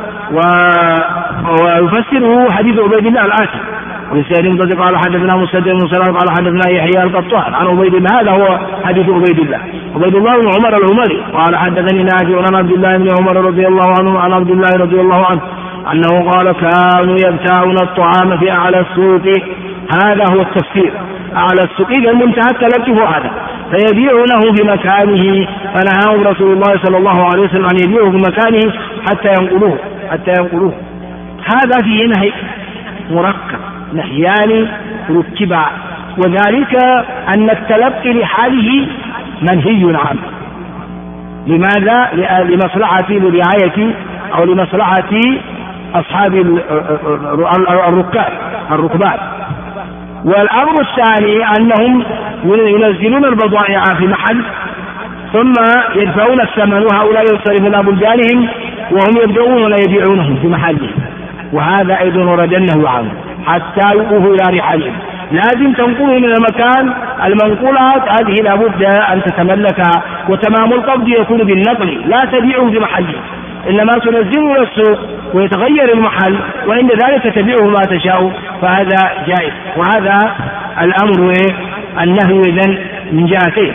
ويفسره حديث عبيد الله الآتي ولسان متصل قال حدثنا مسدد بن سلام قال حدثنا يحيى القطان عن عبيد الله، هذا هو حديث عبيد الله. عبيد الله بن عمر العمري قال حدثني نافع عن عبد الله بن عمر رضي الله عنه عن عبد الله رضي الله عنه أنه قال كانوا يبتاعون الطعام في أعلى السوق، هذا هو التفسير أعلى السوق، إذا المنتهى التلقي هو هذا، فيبيعونه بمكانه، فنهاهم رسول الله صلى الله عليه وسلم أن يبيعه بمكانه حتى ينقلوه حتى ينقلوه هذا فيه نهي مركب، نهيان ركبا، وذلك أن التلقي لحاله منهي عنه. لماذا؟ لمصلحة لرعاية أو لمصلحة أصحاب الركاب الركبان. والأمر الثاني أنهم ينزلون البضائع في محل ثم يدفعون الثمن، وهؤلاء يصرفون بلدانهم وهم يبدؤون يبيعونهم في محلهم، وهذا أيضا ورد النهي عنه حتى يؤوه إلى رحالهم. لازم تنقله من المكان، المنقولات هذه لابد أن تتملكها، وتمام القبض يكون بالنقل لا تبيعه في محله، إنما تنزله إلى السوق ويتغير المحل، وعند ذلك تبيعه ما تشاء، فهذا جائز. وهذا الأمر النهي إذن من جهتين.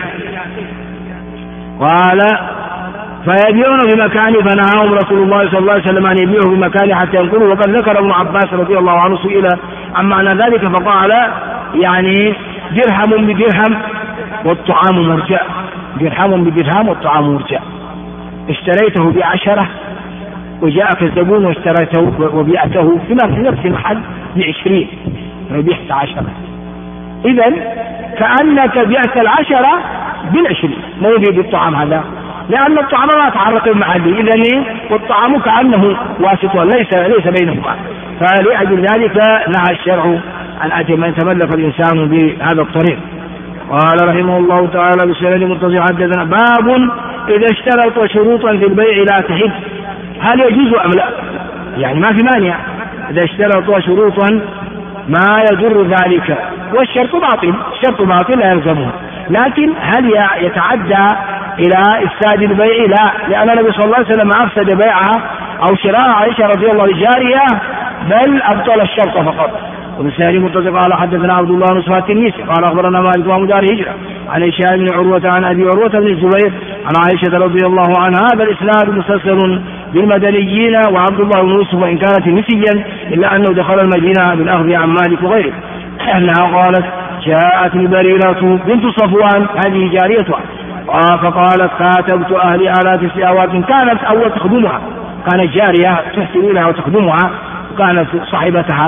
قال فيبيعون بمكانه، فنهاهم رسول الله صلى الله عليه وسلم أن يبيعه بمكانه حتى ينقلوا. وقد ذكر ابن عباس رضي الله عنه سئل عن معنى ذلك فقال يعني درهم بدرهم والطعام مرجع، درهم بدرهم والطعام مرجع، اشتريته بعشرة وجاءك الزبون واشتريته وبيعته في نفس المحل بعشرين ربحت عشرة، إذن كأنك بعت العشرة بالعشرين ما يبيع بالطعام هذا، لأن الطعام ما يتحرك المحلي، إذن والطعام كأنه واسط ليس ليس بينهما، فلأجل ذلك نهى الشرع عن أجل من يتملك الإنسان بهذا الطريق. قال رحمه الله تعالى بسند متصل حدثنا باب إذا اشترط شروطا في البيع لا تحل، هل يجوز أم لا؟ يعني ما في مانع إذا اشترط شروطا ما يضر ذلك، والشرط باطل، الشرط باطل لا يلزمه، لكن هل يتعدى إلى إفساد البيع؟ لا، لأن النبي صلى الله عليه وسلم أفسد بيعها أو شراء عائشة رضي الله عنها جارية، بل أبطل الشرط فقط. وبالسهل متصل قال حدثنا عبد الله بن صفات النيسي قال أخبرنا مالك وهو دار هجرة عن هشام بن عروة عن أبي عروة بن الزبير عن عائشة رضي الله عنها. هذا الإسناد مسلسل بالمدنيين وعبد الله بن يوسف وإن كانت نسيا إلا أنه دخل المدينة بالأخذ عن مالك وغيره، أنها قالت جاءتني بريرة بنت صفوان هذه جاريتها فقالت كاتبت أهلي على تسع أواق، كانت أول تخدمها، كانت جارية تحسن لها وتخدمها وكانت صاحبتها،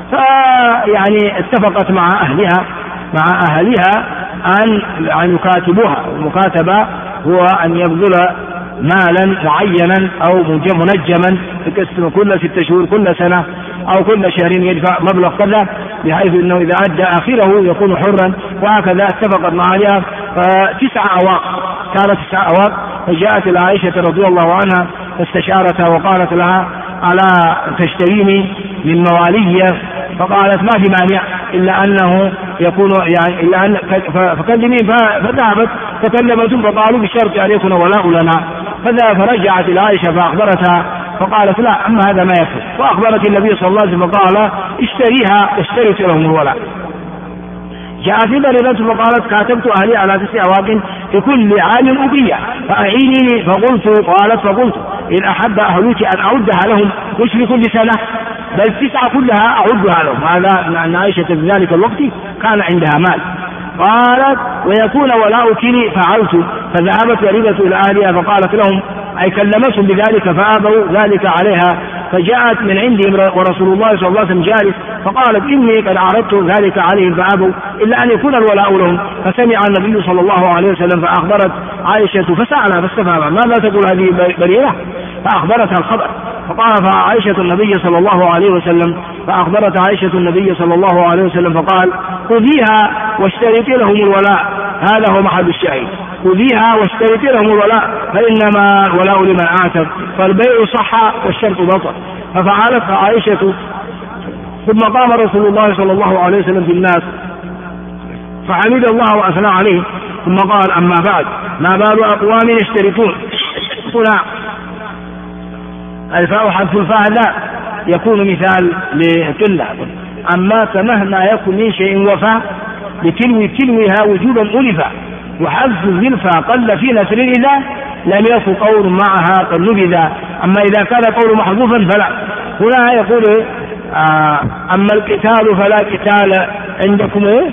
فيعني اتفقت مع أهلها مع أهلها أن أن يكاتبوها. المكاتبة هو أن يبذل مالا معينا أو منجما كل ست شهور كل سنة أو كل شهر يدفع مبلغ كذا، بحيث أنه إذا أدى آخره يكون حرا، وهكذا اتفقت مع أهلها فتسع أواق، كانت تسع أواق. فجاءت العائشة رضي الله عنها فاستشارتها وقالت لها ألا تشتريني من موالي؟ فقالت ما في مانع إلا أنه يكون يعني إلا أن فكلمين، فذهبت فكلمتهم فقالوا بشرط أن يكون ولاء لنا، فرجعت العائشة فأخبرتها فقالت لا أما هذا ما يكون، فأخبرت النبي صلى الله عليه وسلم فقال اشتريها اشتريت لهم الولاء. جاء في بريرة فقالت كاتبت أهلي على تسع أواق في كل عام أبية فأعينيني، فقلت قالت فقلت إن أحب أهلك أن أعدها لهم مش في كل سنة بل تسعة كلها أعدها لهم، هذا أن عائشة في ذلك الوقت كان عندها مال. قالت ويكون ولاؤك لي، فعلت فذهبت ورثة إلى أهلها فقالت لهم أي كلمتهم بذلك فآبوا ذلك عليها، فجاءت من عندهم ورسول الله صلى الله عليه وسلم جالس فقالت إني قد عرضت ذلك عليهم فآبوا إلا أن يكون الولاء لهم. فسمع النبي صلى الله عليه وسلم فأخبرت عائشة فسألها فاستفهم ماذا تقول هذه بريرة، فأخبرتها الخبر. فقال عائشة النبي صلى الله عليه وسلم فأخبرت عائشة النبي صلى الله عليه وسلم فقال خذيها واشترطي لهم الولاء، هذا هو محل الشاهد، خذيها واشترطي لهم الولاء فإنما الولاء لمن آتت، فالبيع صح والشرط بطل. ففعلتها عائشة. ثم قام رسول الله صلى الله عليه وسلم في الناس فحمد الله وأثنى عليه ثم قال أما بعد ما بال أقوام يشترطون هنا الفاء حذف الفاء لا يكون مثال لقلة، أما مهما يكن من شيء وفاء لتلوي تلويها وجوبا ألفا، وحذف الفاء قل في نثر إذا لم يكن قول معها قد نبذا، أما إذا كان قول محذوفا فلا. هنا يقول آه أما القتال فلا قتال عندكم إيه؟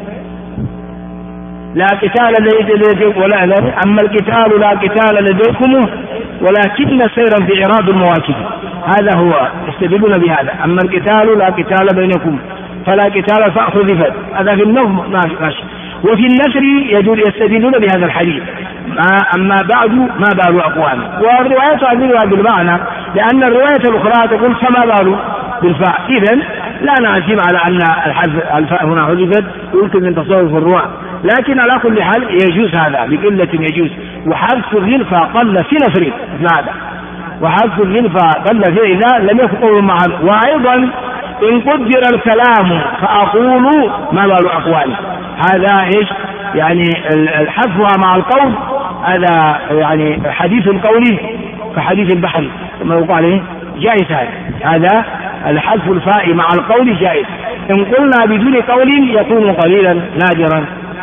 لا قتال لديكم ولا لا، أما القتال لا قتال لديكم ولكن سيرا في إعراض المواكب، هذا هو يستدلون بهذا. أما القتال لا قتال بينكم فلا قتال فأخذفت، هذا في النظم ماشي. وفي النثر يدل يستدلون بهذا الحديث أما بعد ما بال أقوام، والرواية تعبيرها بالمعنى لأن الرواية الأخرى تقول فما بال بالفاء، إذن لا نعزم على أن الفاء هنا حذفت يمكن من تصرف الرواة، لكن على كل حال يجوز هذا بقلة يجوز. وحذف الغلفة قل في نثر هذا، وحذف الغلفة قل في إذا لم يكن قول معه. وأيضا إن قدر الكلام فأقول ما بال أقوال، هذا إيش يعني الحذفها مع القول، هذا يعني حديث القول كحديث البحر كما يقال عليه جائز، هذا الحذف الفاء مع القول جائز. إن قلنا بدون قول يكون قليلا نادرا.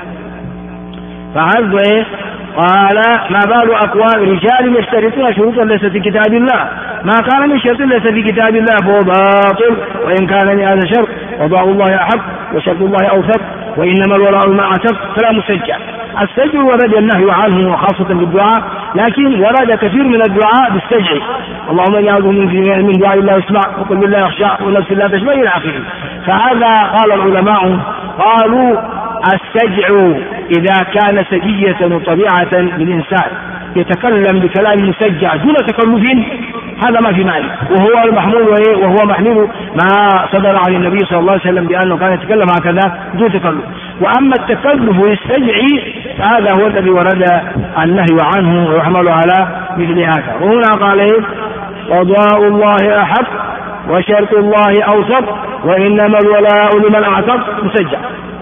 فحذف إيه؟ قال ما بال أقوام رجال يشترطون شروطا ليس في كتاب الله، ما كان من شرط ليس في كتاب الله فهو باطل، وإن كان من هذا شرط وضع الله أحق وشرط الله أوثق، وإنما الولاء ما اعتق فلا مسجع. السجع ورد النهي عنه وخاصة بالدعاء، لكن ورد كثير من الدعاء بالسجع، اللهم إني أعوذ من دعاء الله يسمع وقل بالله يخشى ونفس الله تشبه إلى آخره. فهذا قال العلماء قالوا السجع إذا كان سجية وطبيعة للإنسان يتكلم بكلام مسجع دون تكلف هذا ما في معنى، وهو المحمول وهو محمول ما صدر عن النبي صلى الله عليه وسلم بأنه كان يتكلم هكذا بدون تكلف. وأما التكلف والسجع فهذا هو الذي ورد النهي عنه ويحمل على مثل هذا. وهنا قال إيه؟ قضاء الله أحق وشرط الله أوثق وإنما الولاء لمن أعتق مسجع.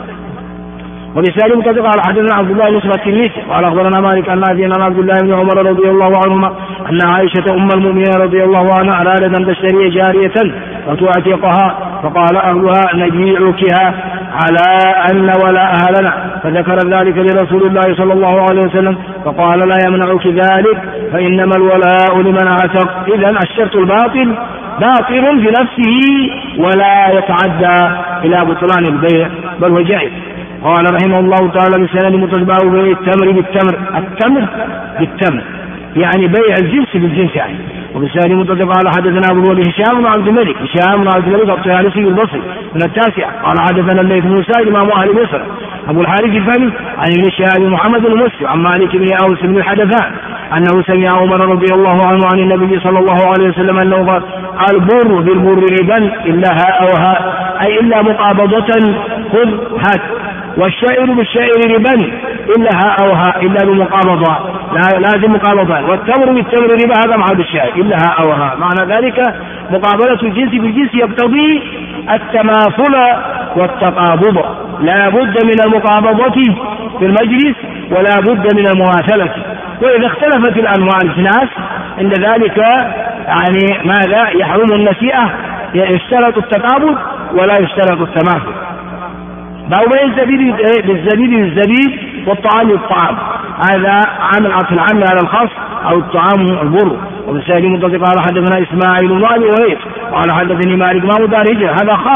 وبسالم قد قال حدثنا عبد الله بن التلميذ قال اخبرنا مالك عن نافع عن عبد الله بن عمر رضي الله عنهما ان عائشه ام المؤمنين رضي الله عنها ارادت ان تشتري جاريه وتعتقها، فقال اهلها نبيعكها على ان ولاءها لنا، فذكر ذلك لرسول الله صلى الله عليه وسلم فقال لا يمنعك ذلك فانما الولاء لمن اعتق. اذن الشرط الباطل باطل بنفسه ولا يتعدى الى بطلان البيع بل هو جائز. قال رحمه الله تعالى بسند متشبع بيع التمر بالتمر، التمر بالتمر يعني بيع الجنس بالجنس يعني. وبسند متشبع قال حدثنا ابو الوليد هشام بن عبد الملك هشام بن عبد الملك الطيالسي البصري من التاسع قال حدثنا الليث بن موسى امام اهل مصر ابو الحارث الفهمي عن ابن شهاب محمد بن مسلم عن مالك بن اوس بن الحدثان انه سمع عمر رضي الله عنه عن النبي صلى الله عليه وسلم انه قال البر بالبر ربا الا هاء او هاء اي الا مقابضه خذ هات، والشعر بالشعر ربا إلا ها أو ها إلا بمقابضة لا لازم مقابضة، والتمر بالتمر ربا هذا مع الشعر إلا ها أو ها. معنى ذلك مقابلة الجنس بالجنس يقتضي التماثل والتقابض، لا بد من المقابضة في المجلس ولا بد من المماثلة. وإذا اختلفت الأنواع الجناس عند ذلك يعني ماذا يحرم النسيئة، يشترط التقابض ولا يشترط التماثل. باب بين الزبيب بالزبيب بالزبيب والطعام بالطعام، هذا عامل عطف العام على الخاص او الطعام البر. وبالسائل متصل قال حدثنا اسماعيل بن ابي وهيب قال حدثني مالك ما دار هجره هذا خاله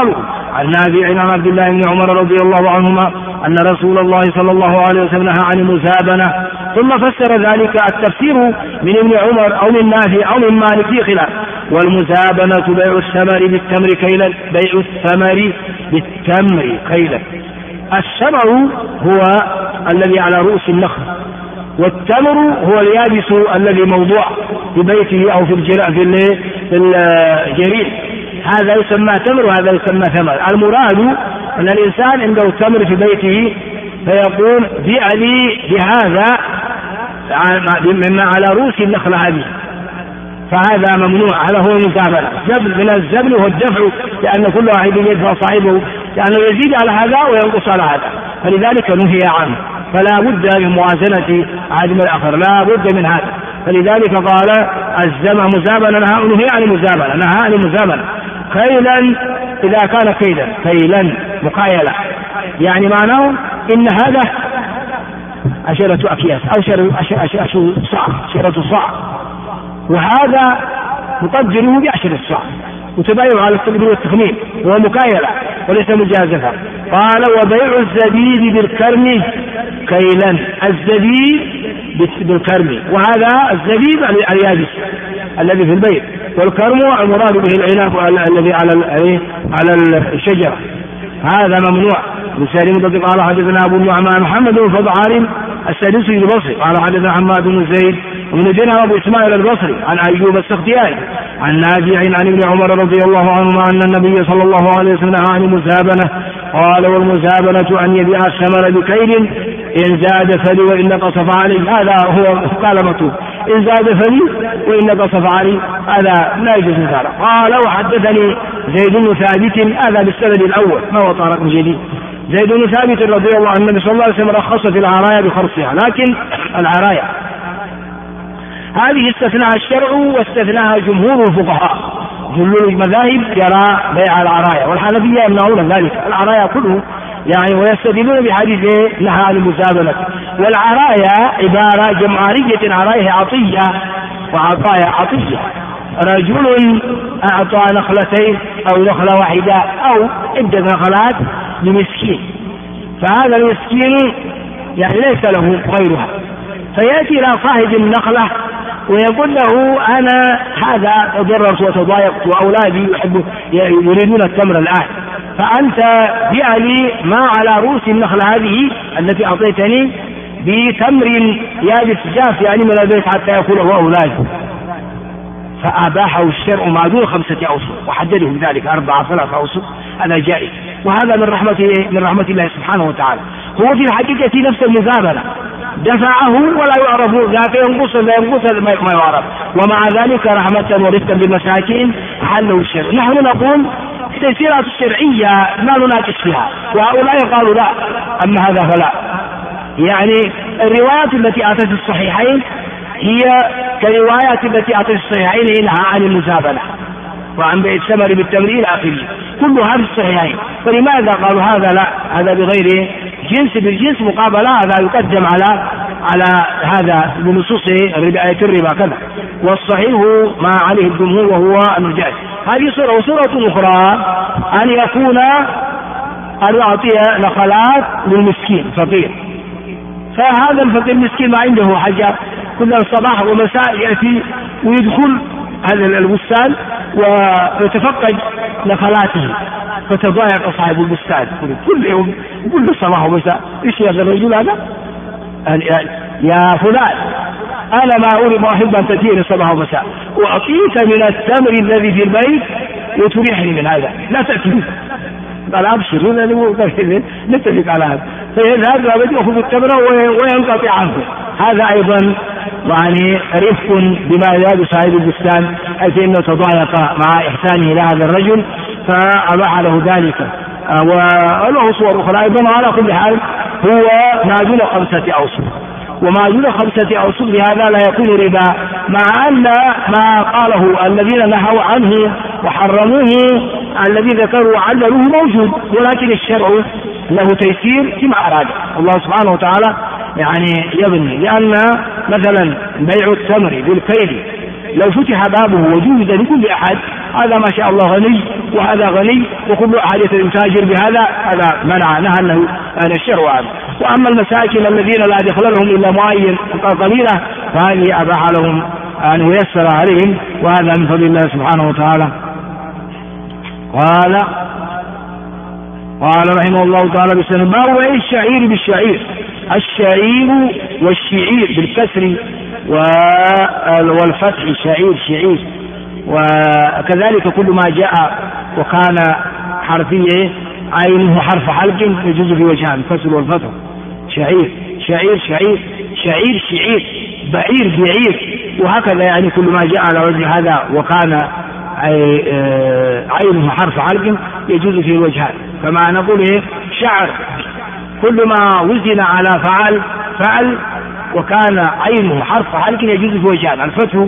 عن نافع عن عبد الله بن عمر رضي الله عنهما أن رسول الله صلى الله عليه وسلم نهى عن المزابنة. ثم فسر ذلك التفسير من ابن عمر أو من نافع أو من مالك في خلاف. والمزابنة بيع الثمر بالتمر كيلا، بيع الثمر بالتمر كيلا. الثمر هو الذي على رؤوس النخل، والتمر هو اليابس الذي موضوع في بيته أو في الجريد، هذا يسمى تمر وهذا يسمى ثمر. المراد أن الإنسان عنده تمر في بيته فيقول بيع لي بهذا مما على رؤوس النخلة هذه، فهذا ممنوع. هذا هو المزابنة. من الزبن هو الدفع، لأن كل واحد يدفع صاحبه، لأنه يزيد على هذا وينقص على هذا، فلذلك نهي عنه. فلا بد من موازنة عدم الآخر، لا بد من هذا. فلذلك قال الزمن مزابنة، نهى عن المزابنة، نهى عن المزابنة كيلا إذا كان كيلا، كيلا مقايلة، يعني معناه إن هذا عشرة أكياس أو عشرة صاع، عشرة صاع، وهذا مقدره بعشرة صاع، وتبايع على التقدير والتخمين، وهو مكايلة وليس مجازفة. قال وبيع الزبيب بالكرم كيلا، الزبيب بالكرم، وهذا الزبيب اليابس الذي في البيت، والكرم المراد به العنب الذي على على الشجرة، هذا ممنوع. بسالم قال حدثنا أبو النعمان محمد بن فضل عالم السادسي البصري قال حدثنا حماد بن زيد ومن دينها أبو إسماعيل البصري عن أيوب السختياني عن نافع عن ابن عمر رضي الله عنهما أن النبي صلى الله عليه وسلم عن المزابنة قال والمزابنة أن يبيع الثمر بكيل إن زاد فلي وإن نقص فعلي، هذا هو قال مكتوب، إن زاد فلي وإن نقص فعلي، هذا لا يجوز مثاله. قال وحدثني زيد بن ثابت، هذا بالسند الأول ما هو طارق جديد. زيد بن ثابت رضي الله عنه النبي صلى الله عليه وسلم رخص في العرايا بخرصها، لكن العرايا هذه استثناها الشرع واستثناها جمهور الفقهاء. جل المذاهب يرى بيع العرايا، والحنفية يمنعون ذلك، العرايا كله يعني، ويستدلون بحديث نهى عن المزابنة. والعرايا عبارة جمعارية، عرايا عطية وعطايا عطية، رجل أعطى نخلتين أو نخلة واحدة أو عدة نخلات لمسكين، فهذا المسكين يعني ليس له غيرها، فيأتي إلى صاحب النخلة ويقول له أنا هذا تضررت وتضايقت وأولادي يحبوا يريدون التمر الآن، فأنت بيع لي ما على رؤوس النخلة هذه التي أعطيتني بتمر يابس جاف يعني من البيت حتى يأكله أولادي. فأباحه الشرع ما دون خمسة أوسط وحدده بذلك أربعة ثلاثة أوسط، هذا جائز، وهذا من رحمة من رحمة الله سبحانه وتعالى. هو في الحقيقة نفس المزابنة، دفعه ولا يعرف ذاك ينقص لا ينقص ما يعرف، ومع ذلك رحمة ورفقا بالمساكين حله الشرع. نحن نقول التيسيرات الشرعية ما نناقش فيها، وهؤلاء قالوا لا، أما هذا فلا. يعني الروايات التي أتت في الصحيحين هي كروايات التي أتت في الصحيحين إنها عن المزابنة وعن بيع الثمر بالتمر إلى آخره، كلها في الصحيحين. فلماذا قالوا هذا لا، هذا بغير جنس بالجنس مقابلة، هذا يقدم على على هذا بنصوص آية الربا كذا، والصحيح ما عليه الجمهور وهو النجاز. هذه صورة. وصورة أخرى أن يكون أن يعطي نخلات للمسكين فقير، فهذا الفقير المسكين ما عنده حاجة، كل صباح ومساء يأتي ويدخل هذا البستان ويتفقد نخلاته، فتضايق صاحب البستان كل يوم كل صباح ومساء. ايش يا الرجل هذا؟ يا فلان انا ما اريد ما احب ان تاتيني صباح ومساء، واعطيك من التمر الذي في البيت وتريحني من هذا، لا تاتي. قال ابشر نتفق على هذا، فيذهب ويأخذ التمر وينقطع عنه. هذا ايضا يعني رفق بما يراد صاحب البستان، حيث انه تضايق مع احسانه الى هذا الرجل فاباح له ذلك. وله صور اخرى ايضا. على كل حال هو ما دون خمسة اوسط، وما دون خمسة اوسط لهذا لا يكون ربا، مع ان ما قاله الذين نهوا عنه وحرموه الذي ذكروا وعللوه موجود، ولكن الشرع له تيسير فيما اراد الله سبحانه وتعالى يعني يبني. لأن مثلا بيع التمر بالكيل لو فتح بابه وجوز لكل أحد هذا ما شاء الله غني وهذا غني وكل أحد يتاجر بهذا، هذا منع نهى أنه أن الشرع عنه. وأما المساكن الذين لا دخل لهم إلا معين قليلة فهذه أباح لهم أن ييسر عليهم، وهذا من فضل الله سبحانه وتعالى. قال قال رحمه الله تعالى بسنة باب بيع الشعير بالشعير، الشعير والشعير بالكسر والفتح، شعير شعير، وكذلك كل ما جاء وكان حرفية عينه حرف حلق يجوز في وجهان، الكسر والفتح. شعير شعير شعير شعير شعير بعير بعير، وهكذا يعني كل ما جاء على وجه هذا وكان عينه حرف حلق يجوز في الوجهان. كما نقول ايه شعر، كل ما وزن على فعل فعل وكان عينه حرف حلق يجوز في وجهان، الفتح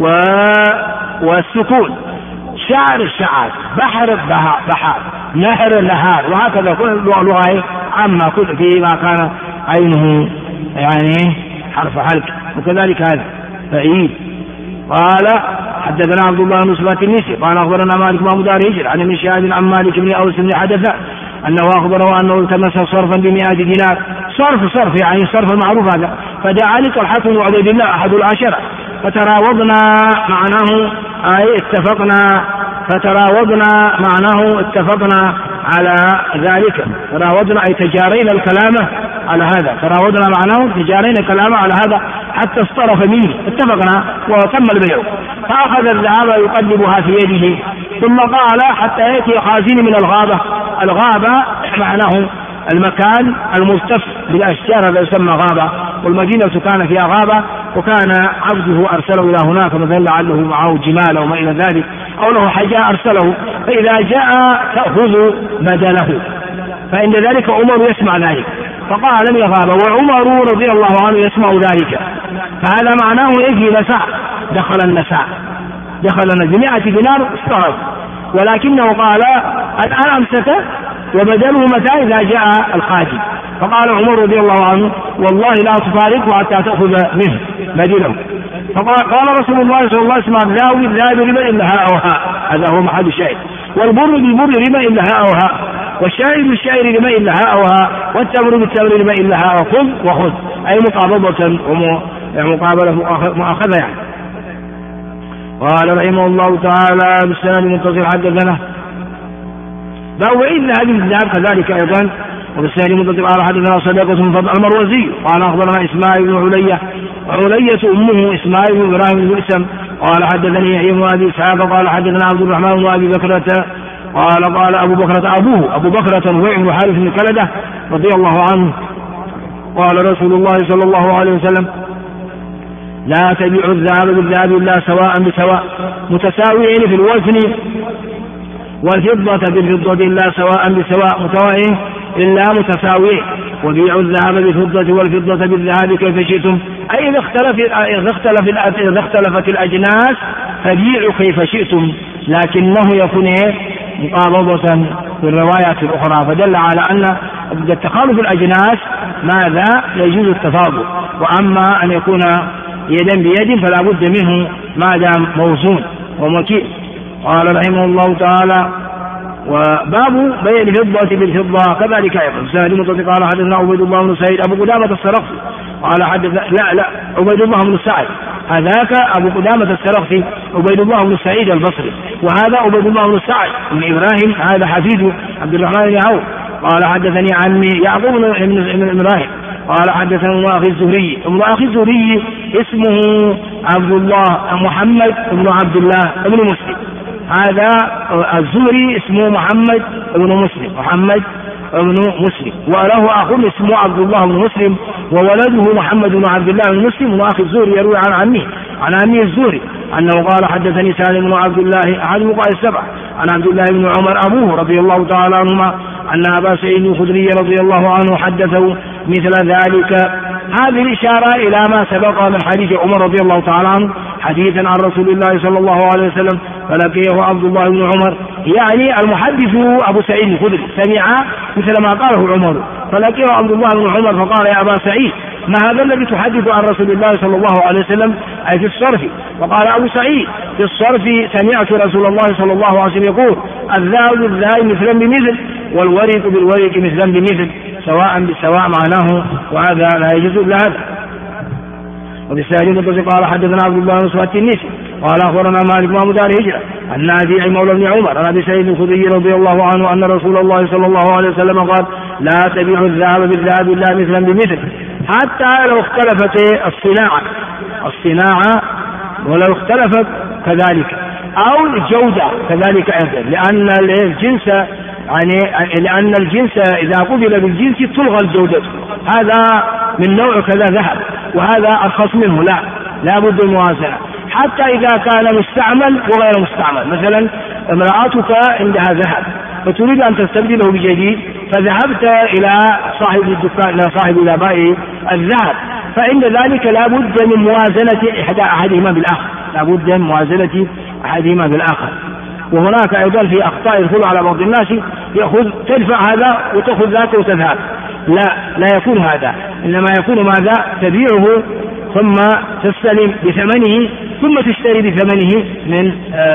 والسكون. شعر شعر، بحر بحار، نهر نهار، وهكذا كل لغة عامة كل فيما كان عينه يعني حرف حلق، وكذلك هذا بعيد. قال حدثنا عبد الله بن سلمة النسي قال أخبرنا مالك بن دار هجر عن ابن شهاب عن مالك بن أوس بن حدث أنه أخبره أنه التمس صرفا بمئة دينار، صرف صرف يعني صرف المعروف هذا، فدعا لطلحة وعبيد الله أحد العشرة فتراوضنا معناه أي اتفقنا فتراوضنا معناه اتفقنا على ذلك، تراوضنا أي تجارينا الكلام على هذا، تراوضنا معناه تجارينا الكلام على هذا حتى اصطرف منه، اتفقنا وتم البيع. فأخذ الذهب يقلبها في يده ثم قال حتى يأتي خازن من الغابة، الغابة معناه المكان الملتف بالأشجار الذي يسمى غابة، والمدينة كان فيها غابة، وكان عبده أرسله إلى هناك مثلا لعله معه جمال أو ما إلى ذلك أو له حاجة أرسله، فإذا جاء تأخذ بدله، فإن ذلك عمر يسمع ذلك فقال لم يغاب، وعمر رضي الله عنه يسمع ذلك، فهذا معناه إيه في نساء، دخل النساء دخل بمئة دينار استغرب، ولكنه قال الآن أمسك وبدله متى إذا جاء الخادم، فقال عمر رضي الله عنه والله لا تفارقه حتى تأخذ منه بدله، فقال رسول الله صلى الله عليه وسلم لا بالذهب ربا إلا هاء أو هاء، هذا هو محل الشاهد، والبر بالبر ربا إلا هاء أو هاء، والشعير بالشعير ربا إلا هاء أو هاء، والتمر بالتمر ربا إلا هاء، وخذ وخذ أي مقابضة ومقابلة مؤاخذة يعني. قال رحمه الله تعالى بالسند المتصل حدثنا باب إلا هذه الذهب كذلك أيضا، وبالسند المتصل قال حدثنا صدقة بن فضل المروزي قال أخبرنا إسماعيل بن علية، علية أمه إسماعيل بن إبراهيم بن اسم قال حدثني يحيى بن أبي إسحاق قال حدثنا عبد الرحمن بن أبي بكرة قال قال أبو بكرة أبوه أبو بكرة هو ابن حارث بن كلدة رضي الله عنه قال رسول الله صلى الله عليه وسلم لا تبيعوا الذهب بالذهب إلا سواء بسواء متساويين في الوزن، والفضة بالفضة إلا سواء بسواء متساويين إلا متساويين، وبيعوا الذهب بالفضة والفضة بالذهب كيف شئتم، أي إذا اختلف إذا اختلف إذا اختلفت الأجناس فبيعوا كيف شئتم، لكنه يكون مقابضة في الروايات الأخرى، فدل على أن التخالف الأجناس ماذا يجوز التفاضل، وأما أن يكون يدا بيد فلا بد منه ما دام موزون ومكيل. قال رحمه الله تعالى وباب بيع الفضة بالفضة كذلك أيضا. سهل مطلق قال حدثنا عبيد الله بن سعيد أبو قدامة السرخسي قال حدثنا لا لا عبيد الله بن سعيد هذاك أبو قدامة السرخسي عبيد الله بن سعيد البصري، وهذا عبيد الله بن سعيد بن إبراهيم هذا حفيد عبد الرحمن بن عوف قال حدثني عمي يعقوب بن إبراهيم قال حدثنا أخي الزهري، ابن أخي الزهري اسمه عبد الله محمد بن عبد الله بن مسلم، هذا الزهري اسمه محمد بن مسلم محمد بن مسلم، وله أخ اسمه عبد الله بن مسلم، وولده محمد بن عبد الله بن مسلم، وأخي الزهري يروي عن عمه عن عمه الزهري أنه قال حدثني سالم بن عبد الله أحد فقهاء السبع عن عبد الله بن عمر أبوه رضي الله تعالى عنهما أن أبا سعيد الخدري رضي الله عنه حدثه مثل ذلك. هذه الإشارة إلى ما سبق من حديث عمر رضي الله تعالى عنه حديثا عن رسول الله صلى الله عليه وسلم فلقيه عبد الله بن عمر، يعني المحدث أبو سعيد الخدري سمع مثل ما قاله عمر، فلقيه عبد الله بن عمر فقال يا أبا سعيد ما هذا الذي تحدث عن رسول الله صلى الله عليه وسلم أي في الصرف؟ وقال أبو سعيد في الصرف سمعت رسول الله صلى الله عليه وسلم يقول الذهب بالذهب مثلا بمثل والورق بالورق مثلا بمثل سواء بسواء معناه، وهذا لا يجوز إلا هذا. وبسائل القصي قال حدثنا عبد الله بن مسعود التنيسي قال أخبرنا مالك إمام دار الهجرة عن نافع مولى بن عمر عن أبي سعيد الخدري رضي الله عنه أن رسول الله صلى الله عليه وسلم قال لا تبيع الذهب بالذهب إلا مثلا بمثل حتى لو اختلفت الصناعة الصناعة ولو اختلفت كذلك أو الجودة كذلك أيضا، لأن الجنس يعني لأن الجنس إذا قبل بالجنس تلغى الجودة، هذا من نوع كذا ذهب وهذا أرخص منه، لا لا بد الموازنة. حتى إذا كان مستعمل وغير مستعمل، مثلا امرأتك عندها ذهب فتريد أن تستبدله بجديد فذهبت إلى صاحب الدكان إلى صاحب إلى بائع الذهب، فإن ذلك لا بد من موازنة إحدى أحدهما بالآخر، لا بد من موازنة أحدهما بالآخر. وهناك أيضا في أخطاء يدخل على بعض الناس يأخذ تدفع هذا وتأخذ ذاك وتذهب، لا لا يكون هذا، إنما يكون ماذا؟ تبيعه ثم تستلم بثمنه ثم تشتري بثمنه من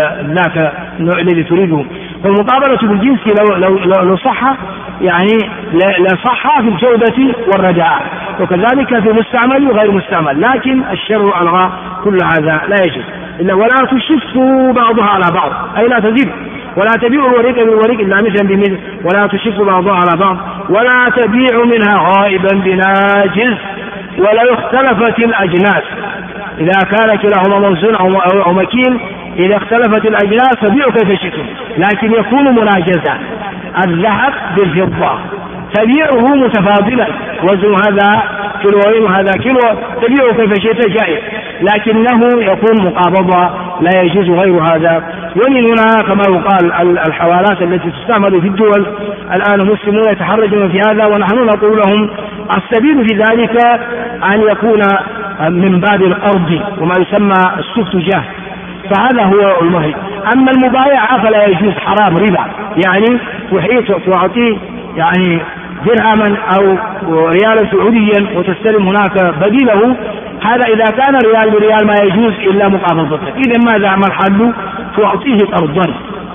ذاك النوع الذي تريده. والمقابلة بالجنس لو, لو, لو, لو صح يعني لا صح في الجودة والرداء، وكذلك في مستعمل وغير مستعمل، لكن الشرع ألغى كل هذا لا يجوز. إلا ولا تشفوا بعضها على بعض أي لا تزيد، ولا تبيعوا الوريق بالوريق إلا مثلا بمثل، ولا تشفوا بعضها على بعض، ولا تبيعوا منها غائبا بناجز، ولا اختلفت الأجناس إذا كان كلاهما موزون أو مكين، إذا اختلفت الأجناس فبيعوا كيف شئتم لكن يكون مناجزا، الذهب بالفضة تبيعه متفاضلا وزن هذا كيلوين وهذا كيلو تبيعه كيف شئت جائز، لكنه يكون مقابضة لا يجوز غير هذا. ومن هنا كما يقال الحوالات التي تستعمل في الدول الآن المسلمون يتحرجون في هذا، ونحن نقول لهم السبيل في ذلك أن يكون من باب القرض وما يسمى السفت جاه، فهذا هو المهم. أما المبايعة فلا يجوز، حرام ربا، يعني تحيط تعطيه يعني درهما أو ريالا سعوديا وتستلم هناك بديله، هذا إذا كان ريال بريال ما يجوز إلا مقابضته. إذا ماذا ما الحل؟ تعطيه قرضا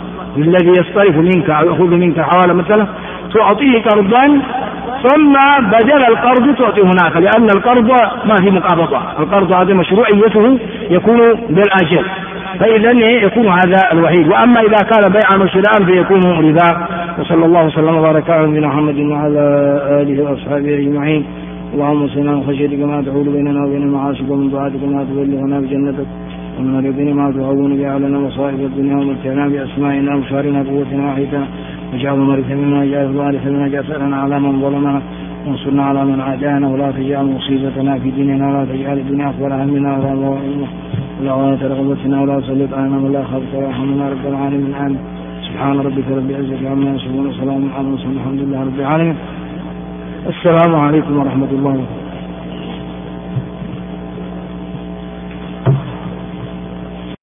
الذي يصطرف منك أو يأخذ منك حوالي مثلا، تعطيه قرضا ثم بدل القرض تعطي هناك، لأن القرض ما في مقابضة، القرض هذا مشروعيته يكون بالأجل، فإذا يكون هذا الوحيد. وأما إذا كان بيعا وشراء فيكون ربا. وصلى الله وسلم وبارك على نبينا محمد وعلى آله وأصحابه أجمعين. اللهم صلنا من خشيتك ما تحول بيننا وبين معاصيك، ومن طاعتك ما تبلغنا بجنتك، ومن اليقين ما تهون به علينا مصائب الدنيا، ومتعنا بأسمائنا وأبصارنا وقوتنا وحيتنا، واجعل المرث منا واجعل الوارث منا، واجعل ثأرنا على من ظلمنا وانصرنا على من عادانا، ولا تجعل مصيبتنا في ديننا، ولا تجعل الدنيا أكبر همنا ولا مبلغ ولا غاية رغبتنا، ولا تسلط علينا من لا خافك ويرحمنا رب العالمين. آمين. سبحان ربك رب العزة عما يصفون وسلام على المرسلين والحمد لله رب العالمين. السلام عليكم ورحمة الله وبركاته.